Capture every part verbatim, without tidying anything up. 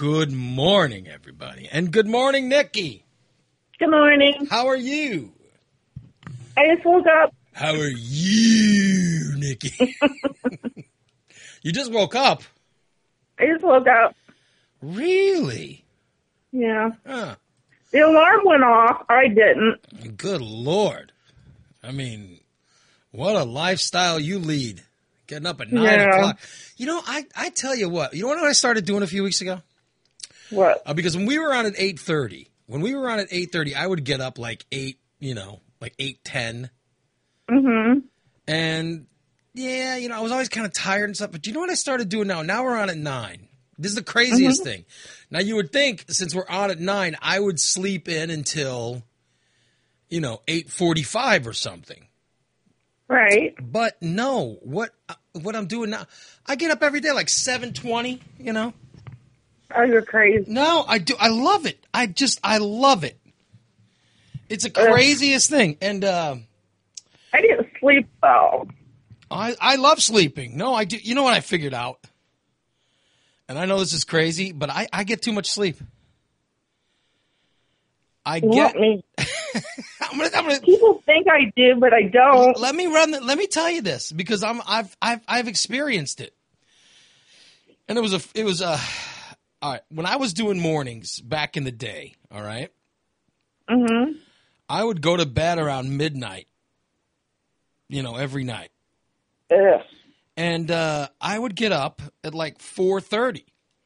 Good morning, everybody. And good morning, Nikki. Good morning. How are you? I just woke up. How are you, Nikki? You just woke up? I just woke up. Really? Yeah. Huh. The alarm went off. I didn't. Good Lord. I mean, what a lifestyle you lead. Getting up at nine Yeah. o'clock. You know, I, I tell you what. You know what I started doing a few weeks ago? What? Uh, because when we were on at eight thirty, when we were on at eight thirty, I would get up like eight, you know, like eight ten. Mm-hmm. And, yeah, you know, I was always kind of tired and stuff. But you know what I started doing now? Now we're on at nine. This is the craziest Mm-hmm. thing. Now, you would think, since we're on at nine, I would sleep in until, you know, eight forty-five or something. Right. But no, what what I'm doing now, I get up every day like seven twenty, you know. Oh, you're crazy. No, I do. I love it. I just, I love it. It's the craziest thing. And uh, I didn't sleep well. I, I love sleeping. No, I do. You know what I figured out? And I know this is crazy, but I, I get too much sleep. I You get. want me? I'm gonna, I'm gonna, People think I do, but I don't. let me run. The, let me tell you this because I'm I've I've I've experienced it. And it was a it was a all right when I was doing mornings back in the day. All right, Mm-hmm. I would go to bed around midnight. You know, every night. Ugh. And uh, I would get up at like four thirty.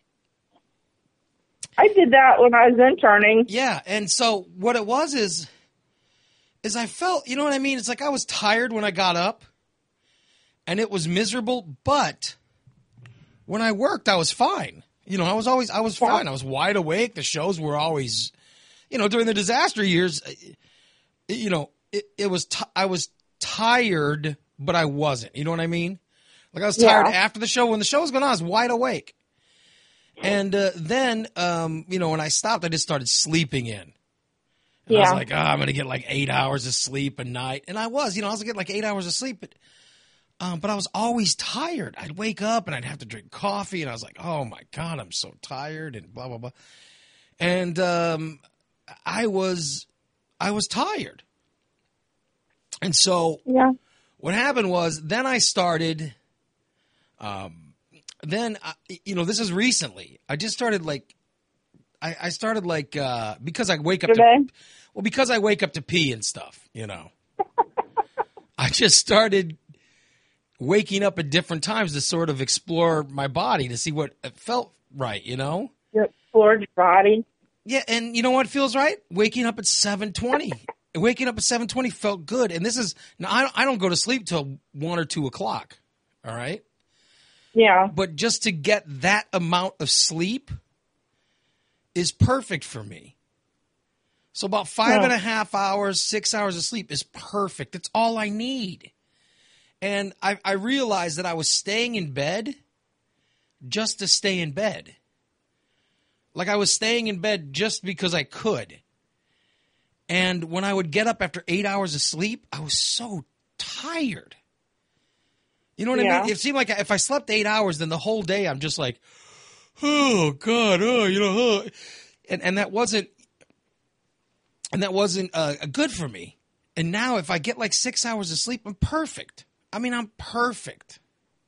I did that when I was interning. Yeah, and so what it was is, is I felt, you know what I mean? It's like I was tired when I got up, and it was miserable. But when I worked, I was fine. You know, I was always, I was fine. I was wide awake. The shows were always, you know, during the disaster years, you know, it, it was, t- I was tired, but I wasn't. You know what I mean? Like I was tired Yeah. after the show. When the show was going on, I was wide awake. And uh, then, um, you know, when I stopped, I just started sleeping in. And I was Yeah. like, oh, I'm going to get like eight hours of sleep a night. And I was, you know, I was going to get like eight hours of sleep. But, um, but I was always tired. I'd wake up and I'd have to drink coffee. And I was like, oh, my God, I'm so tired and blah, blah, blah. And um, I was I was tired. And so Yeah. what happened was then I started um, – then, I, you know, this is recently. I just started like, I, I started like, uh, because I wake up Today? to, well, because I wake up to pee and stuff, you know. I just started waking up at different times to sort of explore my body to see what it felt right, you know. You explored your body. Yeah, and you know what feels right? Waking up at seven twenty. Waking up at seven twenty felt good. And this is, now I don't, I don't go to sleep till one or two o'clock, all right? Yeah. But just to get that amount of sleep is perfect for me. So about five Yeah. and a half hours, six hours of sleep is perfect. That's all I need. And I, I realized that I was staying in bed just to stay in bed. Like I was staying in bed just because I could. And when I would get up after eight hours of sleep, I was so tired. You know what Yeah. I mean? It seemed like if I slept eight hours, then the whole day I'm just like, oh God, oh, you know, oh. and and that wasn't, and that wasn't uh, good for me. And now if I get like six hours of sleep, I'm perfect. I mean, I'm perfect.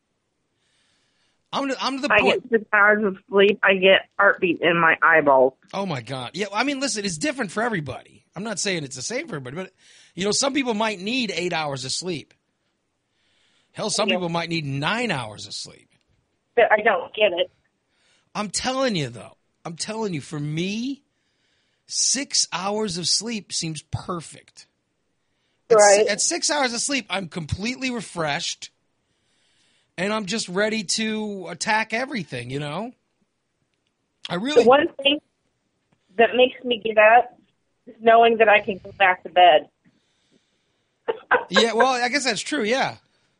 I'm to, I'm to the I point. get six hours of sleep. I get heartbeat in my eyeballs. Oh my God. Yeah. I mean, listen, it's different for everybody. I'm not saying it's the same for everybody, but you know, some people might need eight hours of sleep. Hell, some Yeah. people might need nine hours of sleep. But I don't get it. I'm telling you, though. I'm telling you, for me, six hours of sleep seems perfect. At, Right. at six hours of sleep, I'm completely refreshed, and I'm just ready to attack everything, you know? I really... The one thing that makes me get up is knowing that I can go back to bed. Yeah, well, I guess that's true, yeah.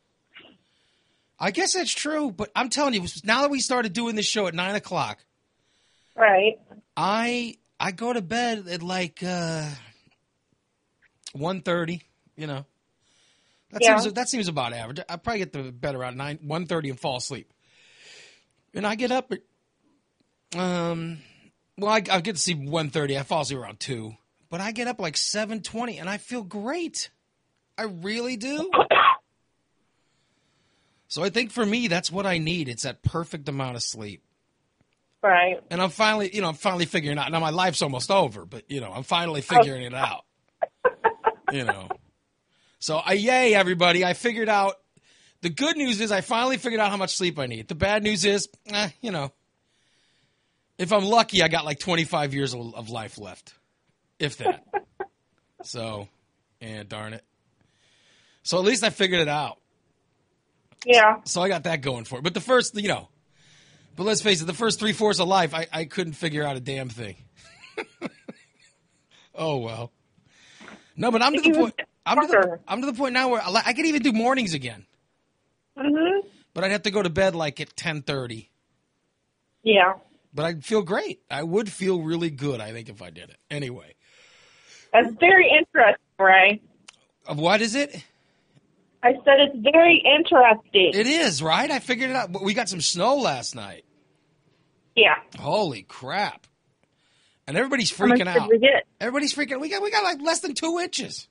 I guess that's true, but I'm telling you, now that we started doing this show at nine o'clock, Right. I I go to bed at like uh, one thirty, you know. That Yeah. seems that seems about average. I probably get to bed around nine one thirty and fall asleep. And I get up at Um, well, I, I get to sleep one thirty. I fall asleep around two. But I get up like seven twenty, and I feel great. I really do. So I think for me, that's what I need. It's that perfect amount of sleep. Right. And I'm finally, you know, I'm finally figuring out. Now my life's almost over, but you know, I'm finally figuring it out. You know, so I, yay everybody! I figured out. The good news is I finally figured out how much sleep I need. The bad news is, eh, you know, if I'm lucky, I got like twenty-five years of, of life left, if that. So, yeah, darn it. So at least I figured it out. Yeah. So I got that going for it. But the first, you know. But let's face it, the first three-fourths of life, I, I couldn't figure out a damn thing. Oh, well. No, but I'm to the point I'm to the, I'm to the point now where I, I can even do mornings again. Mm-hmm. But I'd have to go to bed like at ten thirty. Yeah. But I'd feel great. I would feel really good, I think, if I did it. Anyway. That's very interesting, Ray. Of what is it? I said it's very interesting. It is, right? I figured it out. We got some snow last night. Yeah. Holy crap. And everybody's How much freaking did out. we get? Everybody's freaking we got we got like less than two inches.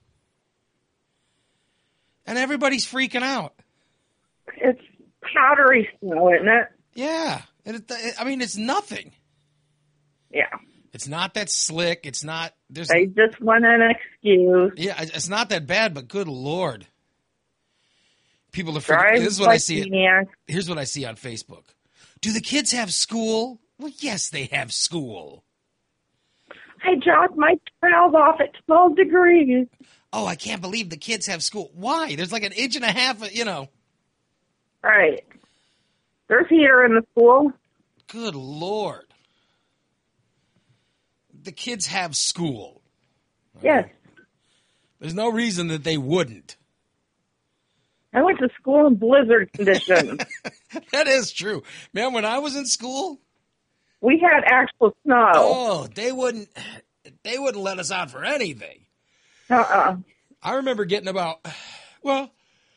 And everybody's freaking out. It's powdery snow, isn't it? Yeah. It, it, I mean, it's nothing. Yeah. It's not that slick. It's not there's They just want an excuse. Yeah, it's not that bad, but good Lord. People are freaking. Drive This is what I like see. maniacs. Here's what I see on Facebook. Do the kids have school? Well, yes, they have school. I dropped my child off at twelve degrees. Oh, I can't believe the kids have school. Why? There's like an inch and a half, of, you know. Right. There's heater in the school. Good Lord. The kids have school. Yes. There's no reason that they wouldn't. I went to school in blizzard conditions. That is true. Man, when I was in school, We had actual snow. oh, they wouldn't they wouldn't let us out for anything. Uh-uh. I remember getting about, well,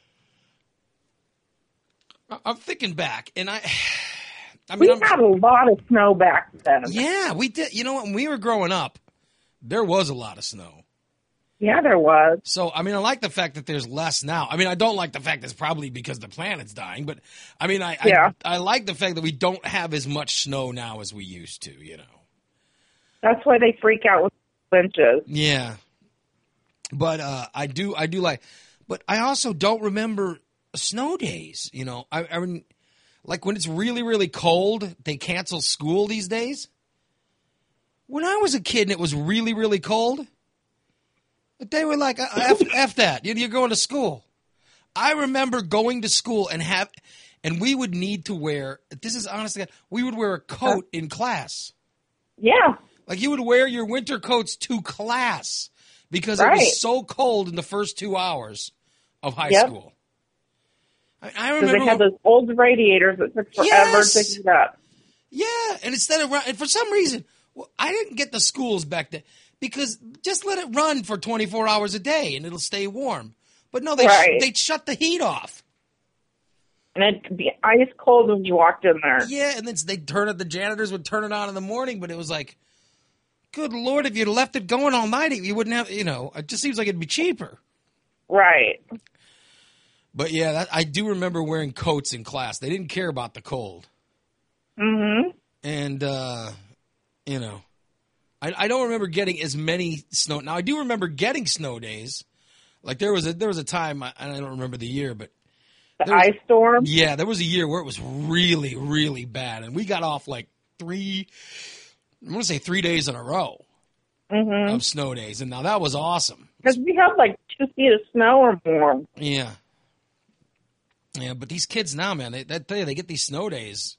I- I'm thinking back, and I, I mean, We I'm, had a lot of snow back then. yeah, we did. You know what? When we were growing up, there was a lot of snow. Yeah, there was. So, I mean, I like the fact that there's less now. I mean, I don't like the fact it's probably because the planet's dying, but I mean, I, Yeah. I, I like the fact that we don't have as much snow now as we used to, you know. That's why they freak out with winches. Yeah. But uh, I do, I do like, but I also don't remember snow days. You know, I, I mean, like when it's really, really cold, they cancel school these days. When I was a kid and it was really, really cold, they were like, F, F that. You're going to school. I remember going to school and have, and we would need to wear, this is honestly, we would wear a coat in class. Yeah. Like you would wear your winter coats to class because it Right. was so cold in the first two hours of high Yep. school. I, I Because remember. they had those old radiators that took forever Yes. to heat up. Yeah, and instead of run, and for some reason, well, I didn't get the schools back then because just let it run for twenty-four hours a day and it'll stay warm. But no, they Right. they shut the heat off. And it'd be ice cold when you walked in there. Yeah, and then they'd turn it. The janitors would turn it on in the morning, but it was like, good Lord, if you left it going all night, you wouldn't have. You know, it just seems like it'd be cheaper. Right. But yeah, that, I do remember wearing coats in class. They didn't care about the cold. Mm-hmm. And, uh, you know, I, I don't remember getting as many snow. Now, I do remember getting snow days. Like there was a there was a time, I, I don't remember the year, but The there was- ice storm. yeah, there was a year where it was really, really bad. And we got off like three, I want to say three days in a row Mm-hmm. of snow days. And now that was awesome. Because we had like two feet of snow or more. Yeah. Yeah, but these kids now, man, they, that, they, they get these snow days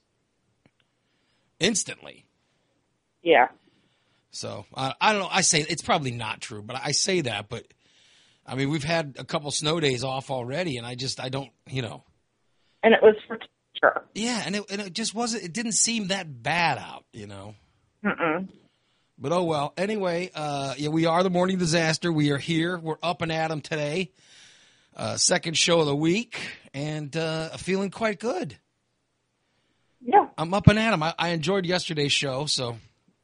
instantly. Yeah. So I, I don't know. I say it's probably not true, but I say that. But I mean, we've had a couple snow days off already, and I just I don't, you know. And it was for teacher. Yeah, and it and it just wasn't. It didn't seem that bad out, you know. Mm-mm. But oh well. Anyway, uh, yeah, we are the Morning Disaster. We are here. We're up and at 'em today. Uh, second show of the week, and uh, feeling quite good. Yeah. I'm up and at 'em. I, I enjoyed yesterday's show, so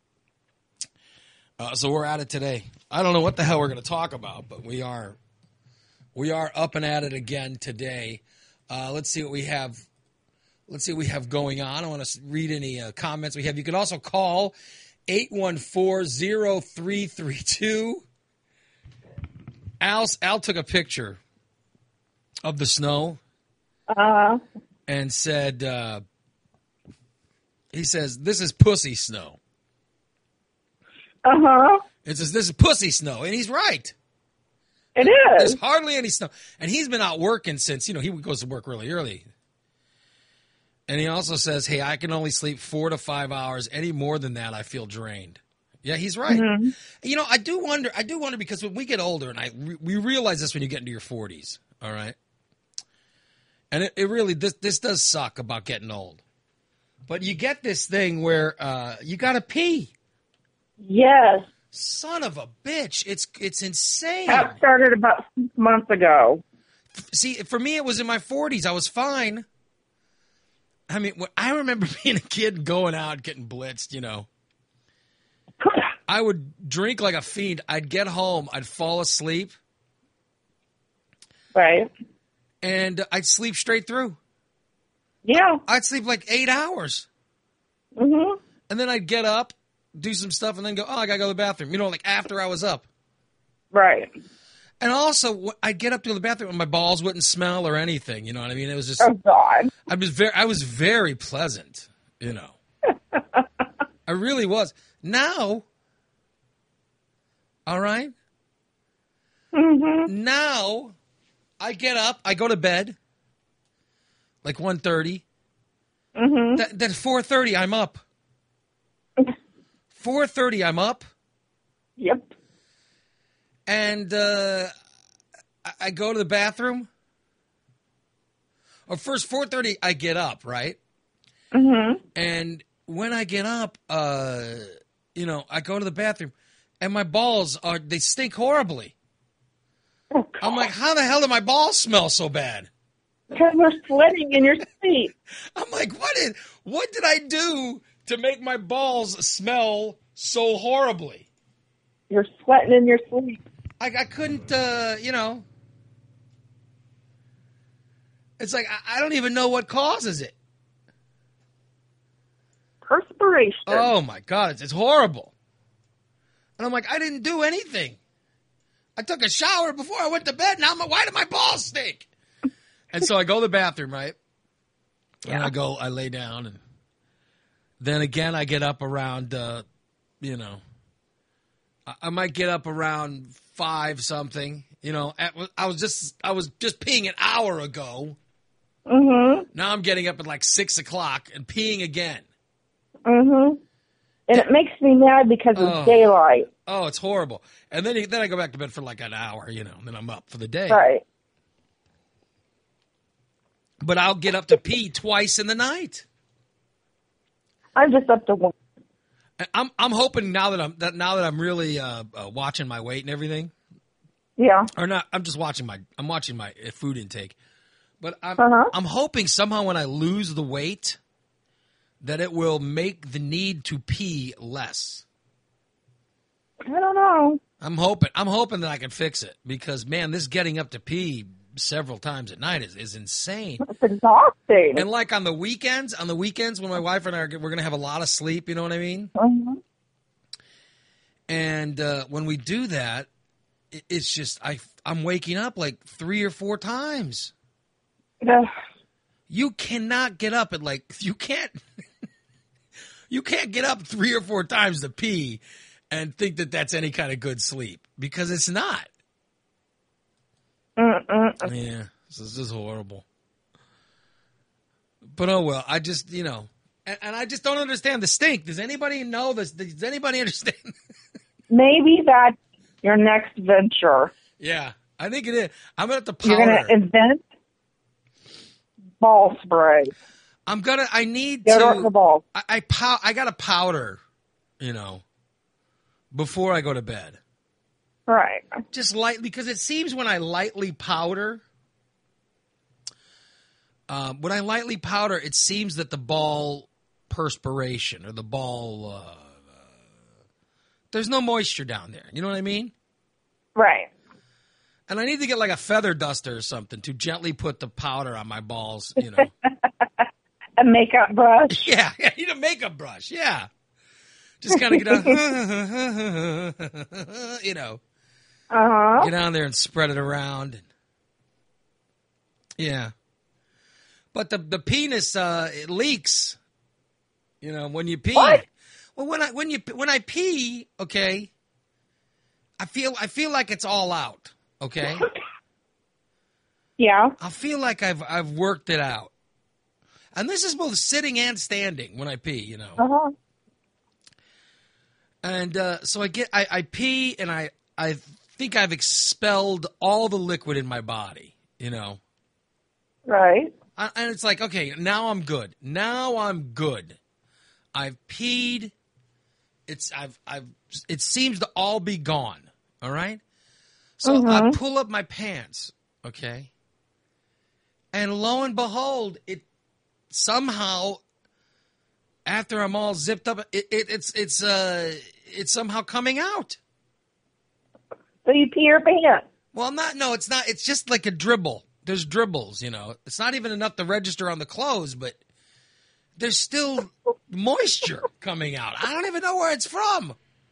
uh, so we're at it today. I don't know what the hell we're going to talk about, but we are we are up and at it again today. Uh, let's see what we have. Let's see what we have going on. I want to read any uh, comments we have. You can also call eight one four, zero three three two. Al, Al took a picture of the snow Uh, and said, uh, he says, this is pussy snow. uh-huh. It says, this is pussy snow. And he's right. It There's is. hardly any snow. And he's been out working since, you know, he goes to work really early. And he also says, hey, I can only sleep four to five hours. Any more than that, I feel drained. Yeah, he's right. Mm-hmm. You know, I do wonder, I do wonder because when we get older, and I we realize this when you get into your forties, all right? And it, it really, this this does suck about getting old. But you get this thing where uh, you got to pee. Yes. Son of a bitch. It's it's insane. That started about six months ago. See, for me, it was in my forties. I was fine. I mean, when- I remember being a kid going out, getting blitzed, you know. I would drink like a fiend. I'd get home. I'd fall asleep. Right. And I'd sleep straight through. Yeah. I'd sleep like eight hours. Mm-hmm. And then I'd get up, do some stuff, and then go, oh, I got to go to the bathroom. You know, like after I was up. Right. And also, I'd get up to the bathroom and my balls wouldn't smell or anything. You know what I mean? It was just, Oh, God. I was very, I was very pleasant, you know. I really was. Now, all right? Mm-hmm. Now, I get up, I go to bed, like one thirty. Mm-hmm. That, that four thirty, I'm up. four thirty, I'm up. Yep. And uh, I, I go to the bathroom. Or first, four thirty, I get up, right? Mm-hmm. And when I get up, uh, you know, I go to the bathroom, and my balls are, they stink horribly. Oh, God. I'm like, how the hell do my balls smell so bad? Because we're sweating in your sleep. I'm like, what did, what did I do to make my balls smell so horribly? You're sweating in your sleep. I, I couldn't, uh, you know. It's like, I, I don't even know what causes it. Perspiration. Oh, my God. It's, it's horrible. And I'm like, I didn't do anything. I took a shower before I went to bed. Now, I'm like, why do my balls stink? And so I go to the bathroom, right? Yeah. And I go, I lay down. And then again, I get up around, uh, you know, I, I might get up around five something. You know, at, I was just, I was just peeing an hour ago. Mm-hmm. Now I'm getting up at like six o'clock and peeing again. Mm-hmm. And it makes me mad because it's Oh. daylight. Oh, it's horrible. And then then I go back to bed for like an hour, you know, and then I'm up for the day. Right. But I'll get up to pee twice in the night. I'm just up to one. And I'm I'm hoping now that I'm that now that I'm really uh, uh, watching my weight and everything, Yeah. or not. I'm just watching my I'm watching my uh, food intake. But I'm Uh-huh. I'm hoping somehow when I lose the weight, that it will make the need to pee less. I don't know. I'm hoping I'm hoping that I can fix it because man, this getting up to pee several times at night is, is insane. It's exhausting. And like on the weekends, on the weekends when my wife and I are we're gonna have a lot of sleep, you know what I mean? Mm-hmm. And uh, when we do that, it, it's just I I'm waking up like three or four times. Ugh. You cannot get up at like you can't you can't get up three or four times to pee and think that that's any kind of good sleep because it's not. Mm-mm. Yeah, this is just horrible. But oh well, I just you know, and, and I just don't understand the stink. Does anybody know this? Does anybody understand? Maybe that's your next venture. Yeah, I think it is. I'm gonna have to powder. You're going to invent ball spray. I'm gonna. I need Get out the to. ball. I I, pow, I got to powder, you know, before I go to bed. Right. Just lightly, because it seems when I lightly powder, um, when I lightly powder, it seems that the ball perspiration or the ball. Uh, there's no moisture down there. You know what I mean? Right. And I need to get like a feather duster or something to gently put the powder on my balls, you know. A makeup brush. Yeah, I need a makeup brush. Yeah. Just kind of get on, you know. Uh-huh. Get on there and spread it around. And, yeah. But the the penis uh, it leaks. You know, when you pee. What? Well, when I when you when I pee, okay, I feel I feel like it's all out. Okay. Yeah. I feel like I've I've worked it out. And this is both sitting and standing when I pee, you know. Uh-huh. And uh, so I get I, I pee and I I think I've expelled all the liquid in my body, you know. Right. I, and it's like, okay, now I'm good. Now I'm good. I've peed. It's I've I've it seems to all be gone. All right? So Mm-hmm. I pull up my pants, okay? And lo and behold, it somehow, after I'm all zipped up, it, it, it's it's uh it's somehow coming out. So you pee your pants. Well, not no, it's not. It's just like a dribble. There's dribbles, you know. It's not even enough to register on the clothes, but there's still moisture coming out. I don't even know where it's from.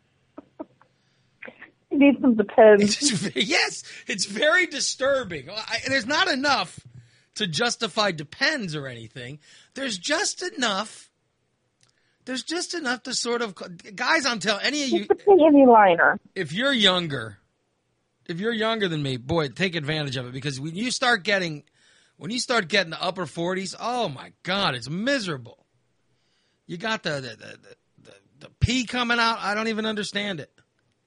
You need some Depends. It's just, yes, it's very disturbing. I, there's not enough to justify Depends or anything. There's just enough. There's just enough to sort of, guys. I'm telling any of you, It's a panty liner. if you're younger, if you're younger than me, boy, take advantage of it, because when you start getting, when you start getting the upper forties, oh my God, it's miserable. You got the the the, the, the pee coming out. I don't even understand it.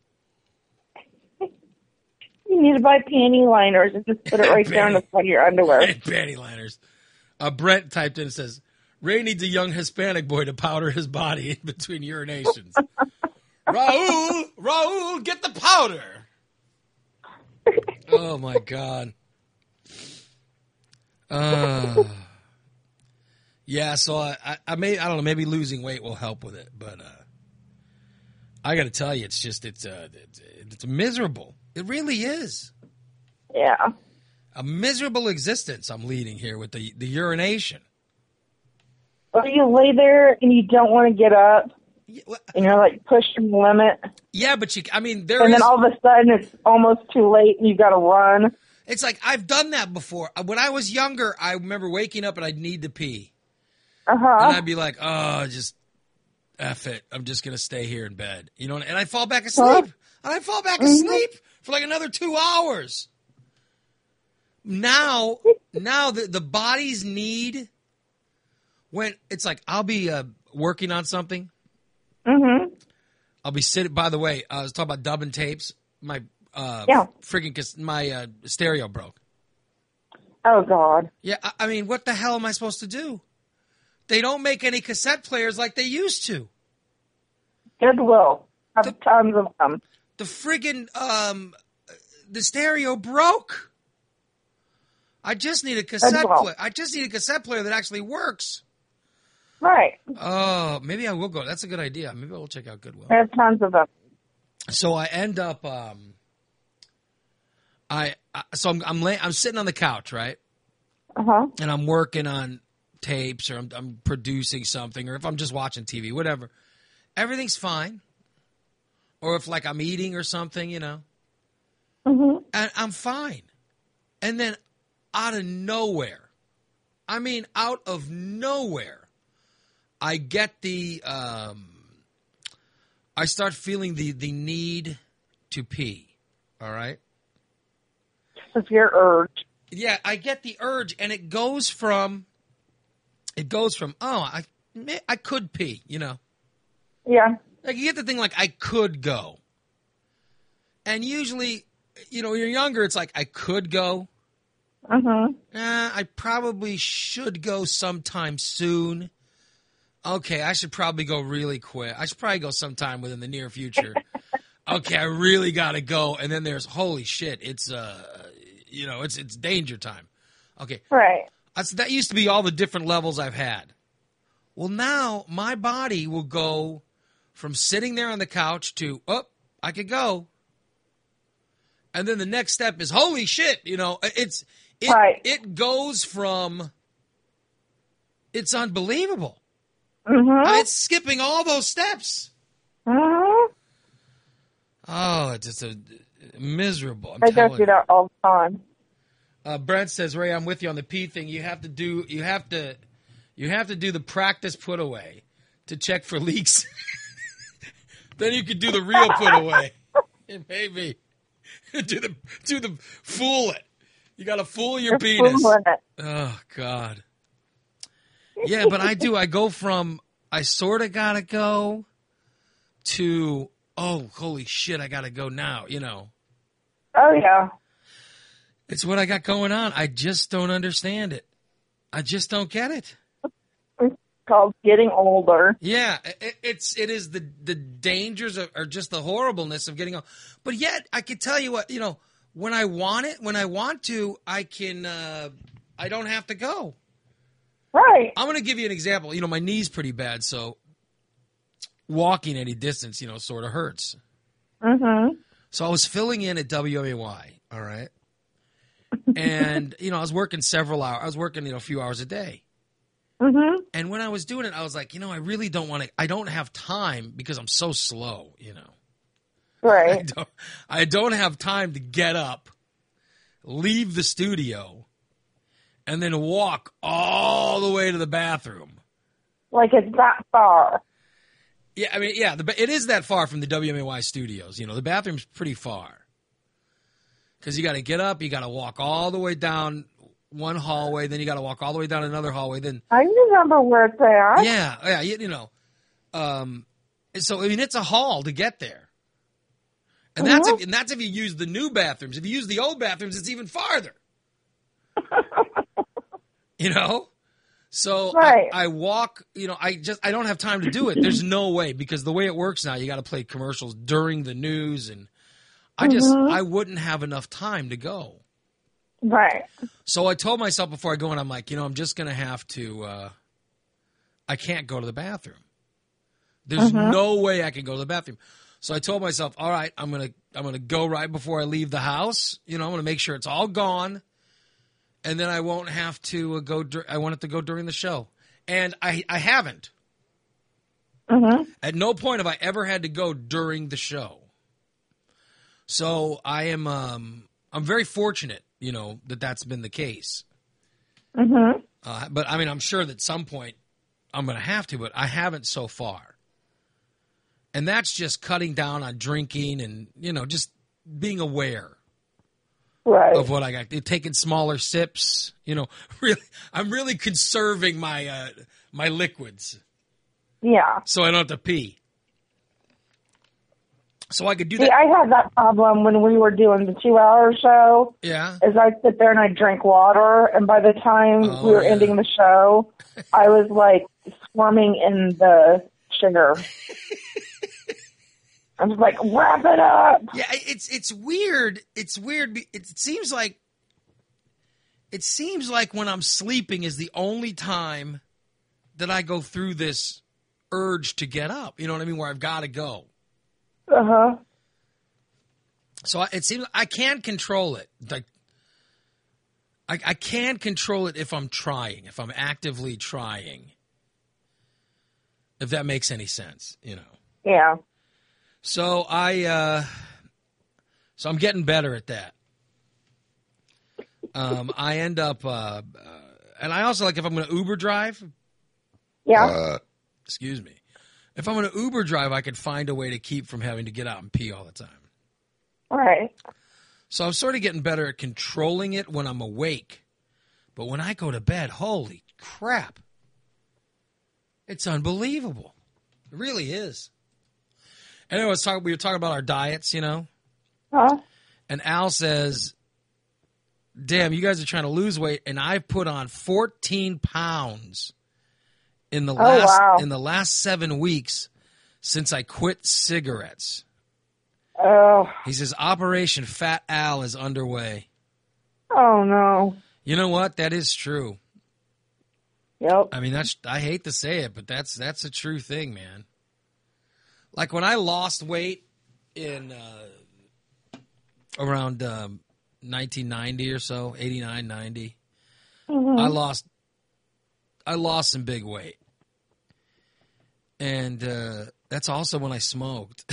You need to buy panty liners and just put it right there in the front of your underwear. Panty liners. Uh, Brent typed in and says, Ray needs a young Hispanic boy to powder his body in between urinations. Raul, Raul, get the powder. Oh, my God. Uh, yeah, so I, I, I may, I don't know, maybe losing weight will help with it. But uh, I got to tell you, it's just, it's, uh, it's, it's miserable. It really is. Yeah. A miserable existence I'm leading here with the, the urination. Or you lay there and you don't want to get up, Yeah, well, and you're like pushing the limit, yeah, but you, I mean, there and is, then all of a sudden it's almost too late and you got to run. it's like I've done that before. When I was younger, I remember waking up and I'd need to pee. Uh And huh. I'd be like, oh, just F it. I'm just going to stay here in bed. You know, and I'd fall back asleep. And I'd fall back asleep for like another two hours. Now, now the, the body's need, when it's like I'll be uh, working on something. Mhm. I'll be sitting, by the way, I was talking about dubbing tapes. My uh, Yeah. freaking, cas- my uh, stereo broke. Oh God. Yeah, I, I mean, what the hell am I supposed to do? They don't make any cassette players like they used to. Goodwill. Have tons of them. The friggin' um, the stereo broke. I just need a cassette Goodwill. player. I just need a cassette player that actually works. Right. Oh, maybe I will go. That's a good idea. Maybe I'll check out Goodwill. There's tons of them. So I end up, um, I, I so I'm I'm, lay, I'm sitting on the couch, right, Uh huh. and I'm working on tapes, or I'm, I'm producing something, or if I'm just watching T V, whatever. Everything's fine. Or if like I'm eating or something, you know, Mhm. and I'm fine. And then out of nowhere, I mean, out of nowhere, I get the, um, I start feeling the, the need to pee. All right. It's your urge. Yeah, I get the urge, and it goes from, it goes from, oh, I, I could pee, you know. Yeah. Like you get the thing like I could go. And usually, you know, when you're younger, it's like I could go. Mhm. Eh, I probably should go sometime soon. Okay, I should probably go really quick. I should probably go sometime within the near future. Okay, I really got to go. And then there's, holy shit, it's, uh, you know, it's it's danger time. Okay, Right. that's, that used to be all the different levels I've had. Well, now my body will go from sitting there on the couch to, oh, I could go. And then the next step is, holy shit, you know, it's it, right. it goes from, it's unbelievable. Mm-hmm. It's skipping all those steps. Mm-hmm. Oh, it's just a miserable. I'm I go through you. that all the time. Uh, Brent says, Ray, I'm with you on the pee thing. You have to do, you have to, you have to do the practice put away to check for leaks. Then you could do the real put away. Maybe do the do the fool it. You got to fool your You're penis. It. Oh God. Yeah, but I do. I go from I sort of gotta go to oh holy shit, I gotta go now. You know. Oh yeah. It's what I got going on. I just don't understand it. I just don't get it. It's called getting older. Yeah, it, it's it is the the dangers of, or just the horribleness of getting old. But yet, I can tell you what, you know, when I want it, when I want to, I can. Uh, I don't have to go. Right. I'm going to give you an example. You know, my knee's pretty bad, so walking any distance, you know, sort of hurts. Mm-hmm. So I was filling in at W M A Y. All right. And, you know, I was working several hours. I was working, you know, a few hours a day. Mm-hmm. And when I was doing it, I was like, you know, I really don't want to, I don't have time because I'm so slow, you know. Right. I don't, I don't have time to get up, leave the studio, and then walk all the way to the bathroom. Like it's that far. Yeah, I mean, yeah, the, it is that far from the W M A Y studios. You know, the bathroom's pretty far. Because you got to get up, you got to walk all the way down one hallway, then you got to walk all the way down another hallway. Then I remember where it's at. yeah, yeah, you, you know. Um, so I mean, it's a haul to get there, and Mm-hmm. that's if, and that's if you use the new bathrooms. If you use the old bathrooms, it's even farther. You know. So Right. I, I walk. You know, I just I don't have time to do it. There's no way because the way it works now, you got to play commercials during the news and. I just, Mm-hmm. I wouldn't have enough time to go. Right. So I told myself before I go, and I'm like, you know, I'm just going to have to, uh, I can't go to the bathroom. There's Mm-hmm. no way I can go to the bathroom. So I told myself, all right, I'm going to, I'm going to go right before I leave the house. You know, I'm going to make sure it's all gone. And then I won't have to uh, go, dur- I want it to go during the show. And I, I haven't. Mm-hmm. At no point have I ever had to go during the show. So I am, um, I'm very fortunate, you know, that that's been the case. Mm-hmm. Uh, but I mean, I'm sure that at some point I'm going to have to, but I haven't so far. And that's just cutting down on drinking and, you know, just being aware Right. of what I got. Taking smaller sips, you know, really, I'm really conserving my, uh, my liquids Yeah. so I don't have to pee. So I could do See, that. I had that problem when we were doing the two-hour show. Yeah. Is I sit there and I drink water, and by the time Oh, we were yeah. ending the show, I was like squirming in the sugar. I was like, wrap it up. Yeah, it's it's weird. It's weird. It, it seems like it seems like when I'm sleeping is the only time that I go through this urge to get up. You know what I mean? Where I've got to go. Uh huh. So I, it seems I can control it. Like I, I can control it if I'm trying, if I'm actively trying. If that makes any sense, you know. Yeah. So I, uh, so I'm getting better at that. Um, I end up, uh, uh, and I also like if I'm going to Uber drive. Yeah. Uh, excuse me. If I'm going to Uber drive, I could find a way to keep from having to get out and pee all the time. Right. So I'm sort of getting better at controlling it when I'm awake. But when I go to bed, holy crap. It's unbelievable. It really is. And I was talking, we were talking about our diets, you know. Huh? And Al says, damn, you guys are trying to lose weight. And I've put on fourteen pounds in the Oh, last wow. in the last seven weeks since I quit cigarettes. Oh. He says, Operation Fat Al is underway. Oh no. You know what? That is true. Yep. I mean, that's, I hate to say it, but that's, that's a true thing, man. Like when I lost weight in, uh, around, um, nineteen ninety or so, eighty-nine, ninety, Mm-hmm. I lost, I lost some big weight. And, uh, that's also when I smoked.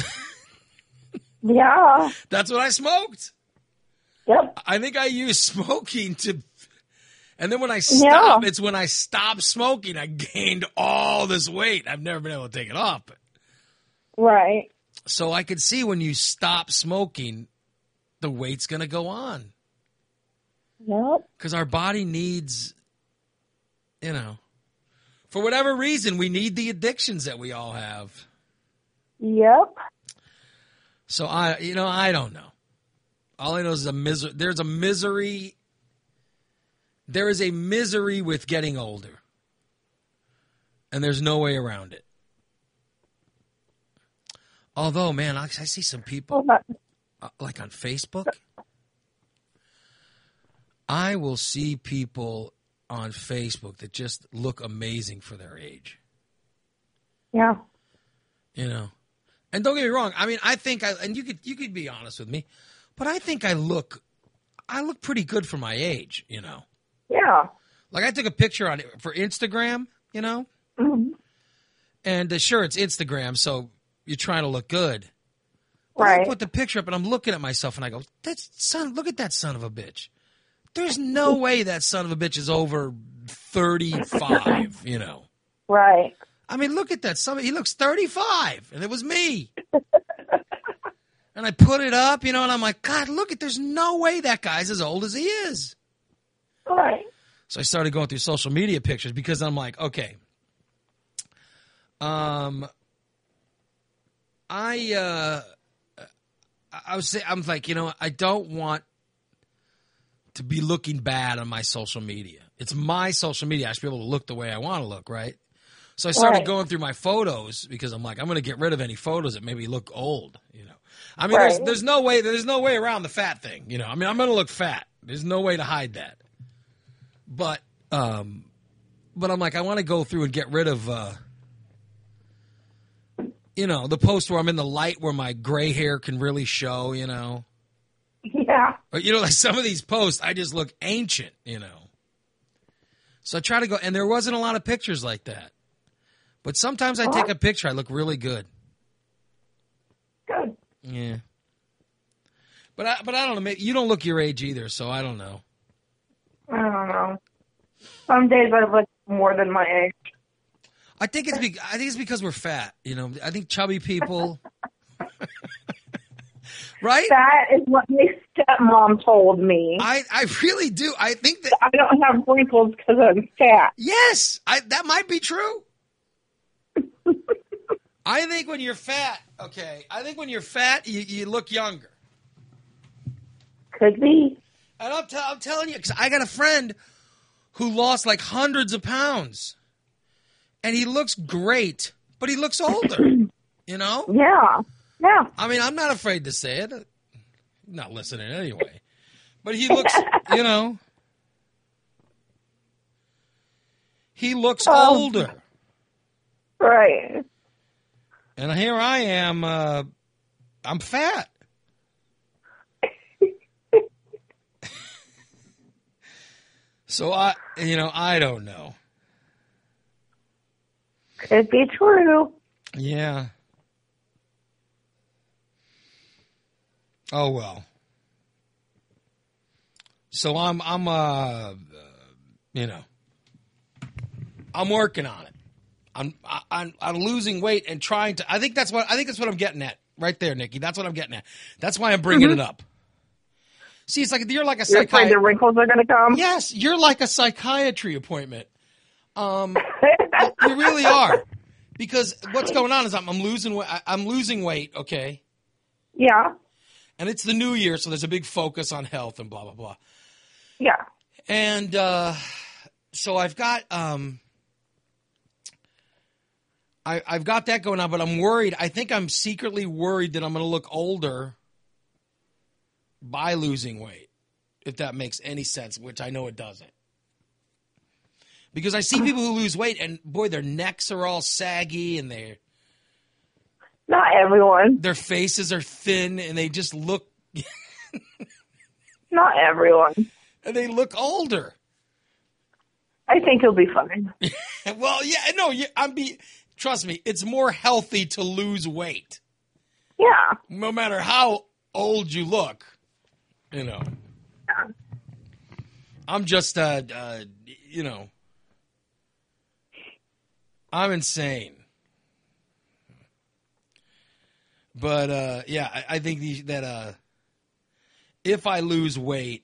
Yeah. That's when I smoked. Yep. I think I used smoking to, and then when I stopped, Yeah. it's when I stopped smoking, I gained all this weight. I've never been able to take it off. Right. So I could see when you stop smoking, the weight's going to go on. Yep. Because our body needs, you know, for whatever reason, we need the addictions that we all have. Yep. So I, you know, I don't know. All I know is a misery. There's a misery. There is a misery with getting older. And there's no way around it. Although, man, I, I see some people, uh, like on Facebook, I will see people on Facebook that just look amazing for their age. Yeah. You know? And don't get me wrong. I mean, I think I, and you could, you could be honest with me, but I think I look, I look pretty good for my age, you know? Yeah. Like I took a picture on it for Instagram, you know? Mm-hmm. And uh, sure, it's Instagram, so you're trying to look good. But Right. I put the picture up and I'm looking at myself and I go, "That's son, look at that son of a bitch. There's no way that son of a bitch is over thirty-five, you know? Right. I mean, look at that. Some, he looks thirty-five, and it was me. And I put it up, you know, and I'm like, God, look at, there's no way that guy's as old as he is. Right. So I started going through social media pictures because I'm like, okay, um, I, uh, I was, I'm like, you know, I don't want to be looking bad on my social media. It's my social media. I should be able to look the way I want to look, right? So I started Right. going through my photos because I'm like, I'm going to get rid of any photos that maybe look old, you know. I mean, Right. there's there's no way there's no way around the fat thing, you know. I mean, I'm going to look fat. There's no way to hide that. But um, but I'm like, I want to go through and get rid of, uh, you know, the post where I'm in the light where my gray hair can really show, you know. Yeah. Or, you know, like some of these posts, I just look ancient, you know. So I try to go, and there wasn't a lot of pictures like that. But sometimes I take a picture, I look really good. Good. Yeah. But I, but I don't know. Maybe, you don't look your age either, so I don't know. I don't know. Some days I look more than my age. I think it's be, I think it's because we're fat. You know, I think chubby people, right? That is what my stepmom told me. I, I really do. I think that I don't have wrinkles because I'm fat. yes, I that might be true. I think when you're fat, okay. I think when you're fat, you, you look younger. Could be. And I'm, t- I'm telling you, because I got a friend who lost like hundreds of pounds. And he looks great, but he looks older, you know? Yeah. Yeah. I mean, I'm not afraid to say it. I'm not listening anyway. But he looks, you know, he looks Oh. older. Right. And here I am, uh, I'm fat. So I, you know, I don't know. Could be true. Yeah. Oh well. So I'm I'm uh, uh you know I'm working on it. I'm I, I'm I'm losing weight and trying to. I think that's what I think that's what I'm getting at right there, Nikki. That's what I'm getting at. That's why I'm bringing Mm-hmm. it up. See, it's like you're like a You're afraid psychiatrist. the wrinkles are going to come? Yes, you're like a psychiatry appointment. Um, you really are, because what's going on is I'm, I'm losing wa- I- I'm losing weight. Okay. Yeah. And it's the new year, so there's a big focus on health and blah, blah, blah. Yeah. And uh, so I've got um, I, I've got that going on, but I'm worried. I think I'm secretly worried that I'm going to look older by losing weight, if that makes any sense, which I know it doesn't. Because I see people who lose weight, and boy, their necks are all saggy, and their Not everyone. their faces are thin, and they just look Not everyone. and they look older. I think it'll be fine. Well, yeah, no, yeah, I'm be. Trust me, it's more healthy to lose weight, Yeah. no matter how old you look. You know, Yeah. I'm just, uh, uh, you know, I'm insane. But uh, yeah, I, I think the, that uh, if I lose weight,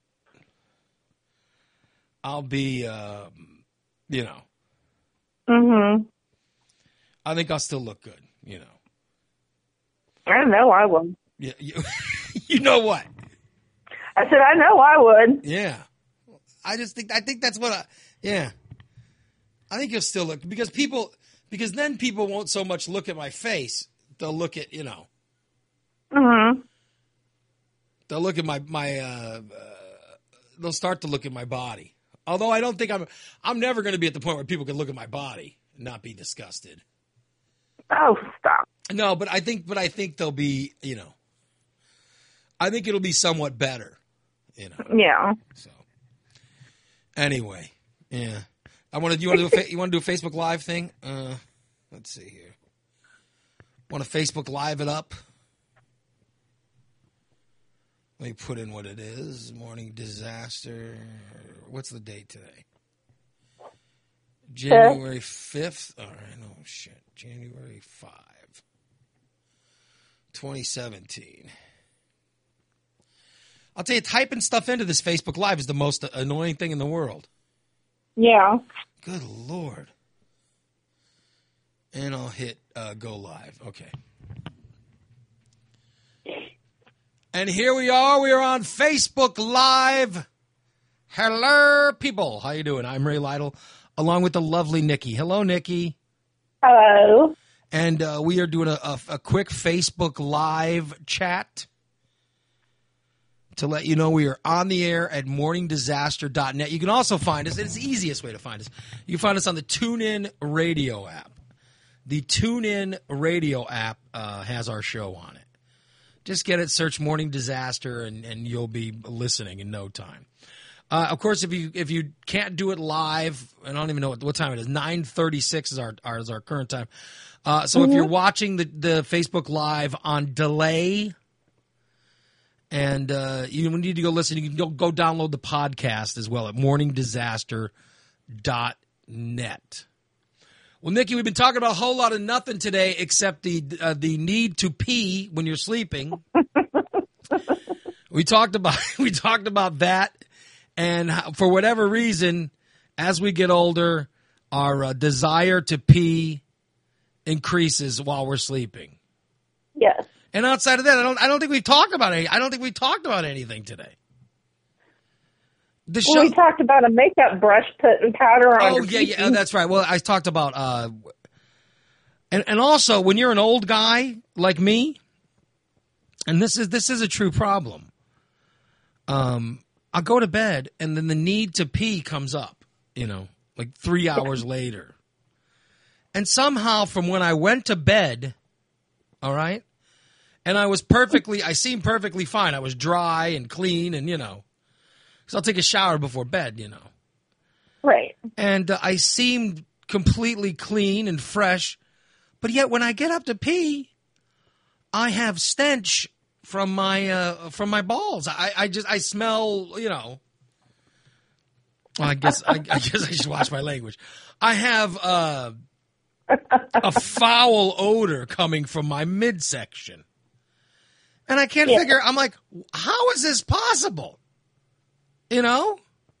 I'll be, uh, you know. Mhm. I think I'll still look good, you know. I know I would. Yeah, you, you know what? I said I know I would. Yeah, I just think I think that's what I. Yeah, I think you'll still look because people because then people won't so much look at my face. They'll look at you know. Mhm. They'll look at my my. Uh, uh, they'll start to look at my body. Although I don't think I'm. I'm never going to be at the point where people can look at my body and not be disgusted. Oh, stop. No, but I think, but I think they'll be, you know, I think it'll be somewhat better, you know. Yeah. So, anyway, yeah, I want to. You want to do a, fa- you want to do a Facebook Live thing? Uh, let's see here. Want to Facebook Live it up? Let me put in what it is. Morning disaster. What's the date today? January fifth. All right. Oh, shit. January fifth, twenty seventeen. I'll tell you, typing stuff into this Facebook Live is the most annoying thing in the world. Yeah. Good Lord. And I'll hit uh, go live. Okay. And here we are. We are on Facebook Live. Hello, people. How you doing? I'm Ray Lytle, along with the lovely Nikki. Hello, Nikki. Hello. And uh, we are doing a, a, a quick Facebook Live chat to let you know we are on the air at morning disaster dot net. You can also find us. It's the easiest way to find us. You can find us on the TuneIn Radio app. The TuneIn Radio app uh, has our show on it. Just get it, search Morning Disaster, and, and you'll be listening in no time. Uh, of course, if you if you can't do it live, I don't even know what, what time it is. nine thirty-six is our, our is our current time. Uh, so mm-hmm. if you're watching the, the Facebook Live on delay, and uh, you need to go listen, you can go, go download the podcast as well at morning disaster dot net. Well, Nikki, we've been talking about a whole lot of nothing today except the uh, the need to pee when you're sleeping. we talked about we talked about that, and for whatever reason, as we get older, our uh, desire to pee increases while we're sleeping. Yes. And outside of that, I don't I don't think we've talked about any. I don't think we talked about anything today. The well, show, we talked about a makeup brush putting powder on. Oh yeah, yeah, that's right. Well, I talked about, uh, and and also when you're an old guy like me, and this is this is a true problem. Um, I'll go to bed and then the need to pee comes up, you know, like three hours later, and somehow from when I went to bed, all right, and I was perfectly, I seemed perfectly fine. I was dry and clean, and you know. So I'll take a shower before bed, you know. Right. And uh, I seemed completely clean and fresh. But yet when I get up to pee, I have stench from my uh, from my balls. I, I just I smell, you know. Well, I guess I, I guess I should watch my language. I have uh, a foul odor coming from my midsection. And I can't yeah. figure, I'm like, how is this possible? You know?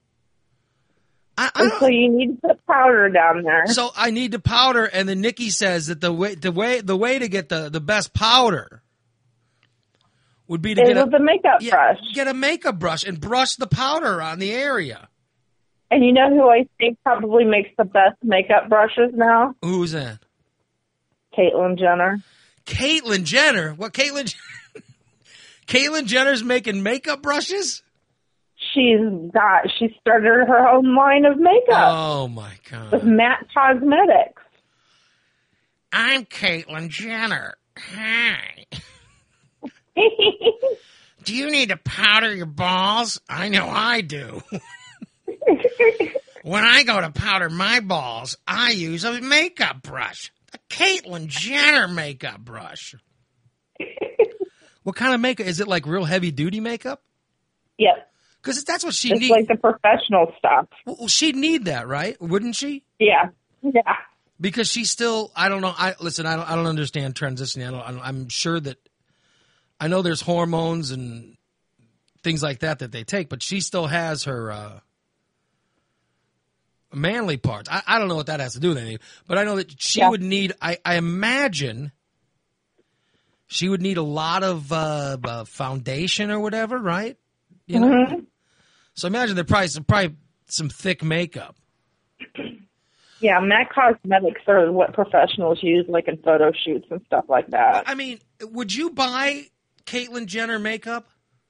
I, I so you need to put powder down there. So I need to powder, and then Nikki says that the way the way the way to get the, the best powder would be to Is get a, with the makeup yeah, brush. Get a makeup brush and brush the powder on the area. And you know who I think probably makes the best makeup brushes now? Who's that? Caitlyn Jenner. Caitlyn Jenner? What, Caitlyn? Caitlyn Jenner's making makeup brushes? she's got, she started her own line of makeup Oh, my God. with Matte Cosmetics. I'm Caitlyn Jenner. Hi. Do you need to powder your balls? I know I do. When I go to powder my balls, I use a makeup brush. A Caitlyn Jenner makeup brush. What kind of makeup? Is it like real heavy duty makeup? Yep. Because that's what she It's needs. like the professional stuff. Well, she'd need that, right? Wouldn't she? Yeah. Yeah. Because she's still, I don't know. I listen. I don't. I don't understand transitioning. I don't, I don't, I'm sure that I know there's hormones and things like that that they take, but she still has her uh, manly parts. I, I don't know what that has to do with anything, but I know that she Yeah. would need. I, I imagine she would need a lot of uh, uh, foundation or whatever, right? You know. Mm-hmm. So imagine there probably some probably some thick makeup. Yeah, Matte Cosmetics are what professionals use, like in photo shoots and stuff like that. I mean, would you buy Caitlyn Jenner makeup?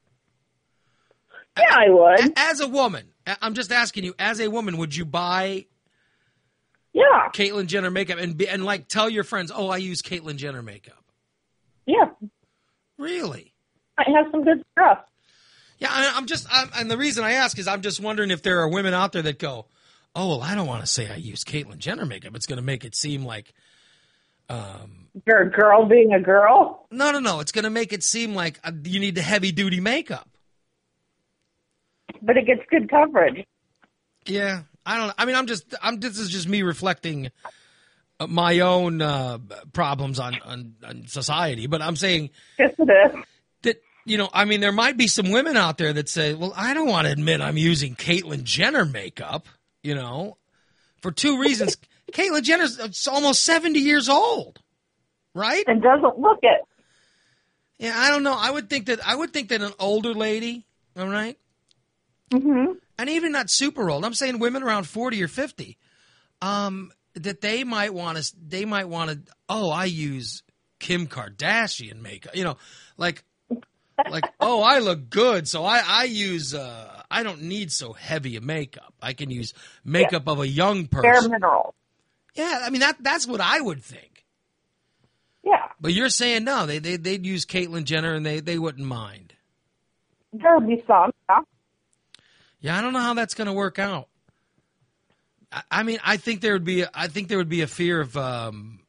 Yeah, I would. As a woman, I'm just asking you, as a woman, would you buy Yeah. Caitlyn Jenner makeup and be, and like tell your friends, oh, I use Caitlyn Jenner makeup? Yeah. Really? I have some good stuff. Yeah, I, I'm just, I'm, and the reason I ask is I'm just wondering if there are women out there that go, oh, well, I don't want to say I use Caitlyn Jenner makeup. It's going to make it seem like, um, You're a girl being a girl? no, no, no. It's going to make it seem like uh, you need the heavy duty makeup. But it gets good coverage. Yeah, I don't. I mean, I'm just. I'm. This is just me reflecting uh, my own uh, problems on, on on society. But I'm saying Yes, it is. that you know. I mean, there might be some women out there that say, "Well, I don't want to admit I'm using Caitlyn Jenner makeup." You know, for two reasons. Caitlyn Jenner's it's almost seventy years old, right? And doesn't look it. Yeah, I don't know. I would think that I would think that an older lady, all right. Mm-hmm. And even not super old. I'm saying women around forty or fifty, um, that they might want to. They might want to. Oh, I use Kim Kardashian makeup. You know, like, like. Oh, I look good, so I I use. Uh, I don't need so heavy a makeup. I can use makeup of a young Bare person. mineral. Yeah, I mean that. That's what I would think. Yeah. But you're saying no. They they they'd use Caitlyn Jenner and they they wouldn't mind. There'll be some. Yeah. Yeah, I don't know how that's going to work out. I, I mean, I think there would be, I think there would be a fear of, um,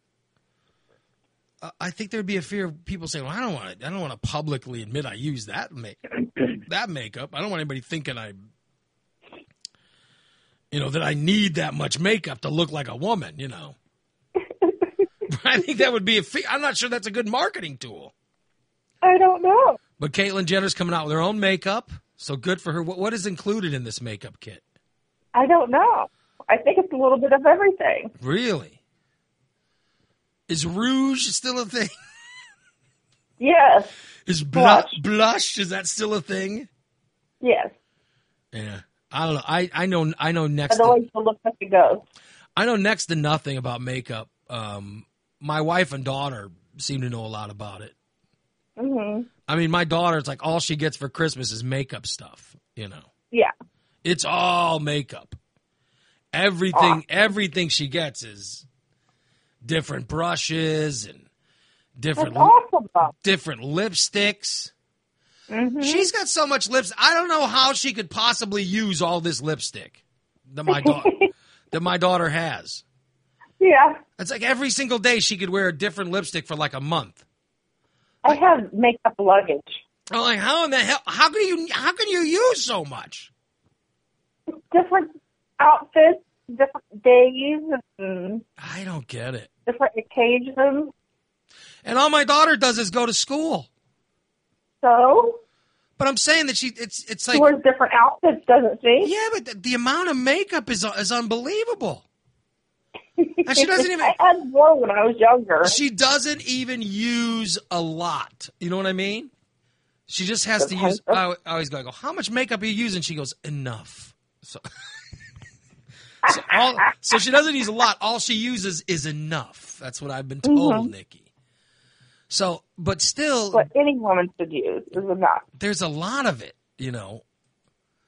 I think there would be a fear of people saying, "Well, I don't want to, I don't want to publicly admit I use that make, that makeup. I don't want anybody thinking I, you know, that I need that much makeup to look like a woman." You know, I think that would be a fear. I'm not sure that's a good marketing tool. I don't know. But Caitlyn Jenner's coming out with her own makeup. So good for her. What, what is included in this makeup kit? I don't know. I think it's a little bit of everything. Really? Is rouge still a thing? Yes. Is blush. Blush. blush? Is that still a thing? Yes. Yeah. I don't know. I, I know I know next Otherwise, to, you'll look like a ghost. I know next to nothing about makeup. Um, my wife and daughter seem to know a lot about it. Mm-hmm. I mean, my daughter, it's like all she gets for Christmas is makeup stuff, you know. Yeah. It's all makeup. Everything Awesome. everything she gets is different brushes and different That's awesome, though. different lipsticks. Mm-hmm. She's got so much lips. I don't know how she could possibly use all this lipstick that my daughter that my daughter has. Yeah. It's like every single day she could wear a different lipstick for like a month. I have makeup luggage. I'm like, how in the hell? How can you? How can you use so much? Different outfits, different days, and I don't get it. different occasions. And all my daughter does is go to school. So, But I'm saying that she, it's it's like, she wears different outfits, doesn't she? yeah, but the, the amount of makeup is is unbelievable. And she doesn't even. I had more when I was younger. She doesn't even use a lot. You know what I mean? She just has to use. I always go, I go, how much makeup are you using? She goes, enough. So, so, all, so she doesn't use a lot. All she uses is enough. That's what I've been told, Mm-hmm. Nikki. So, but still, What any woman should use is enough. there's a lot of it, you know.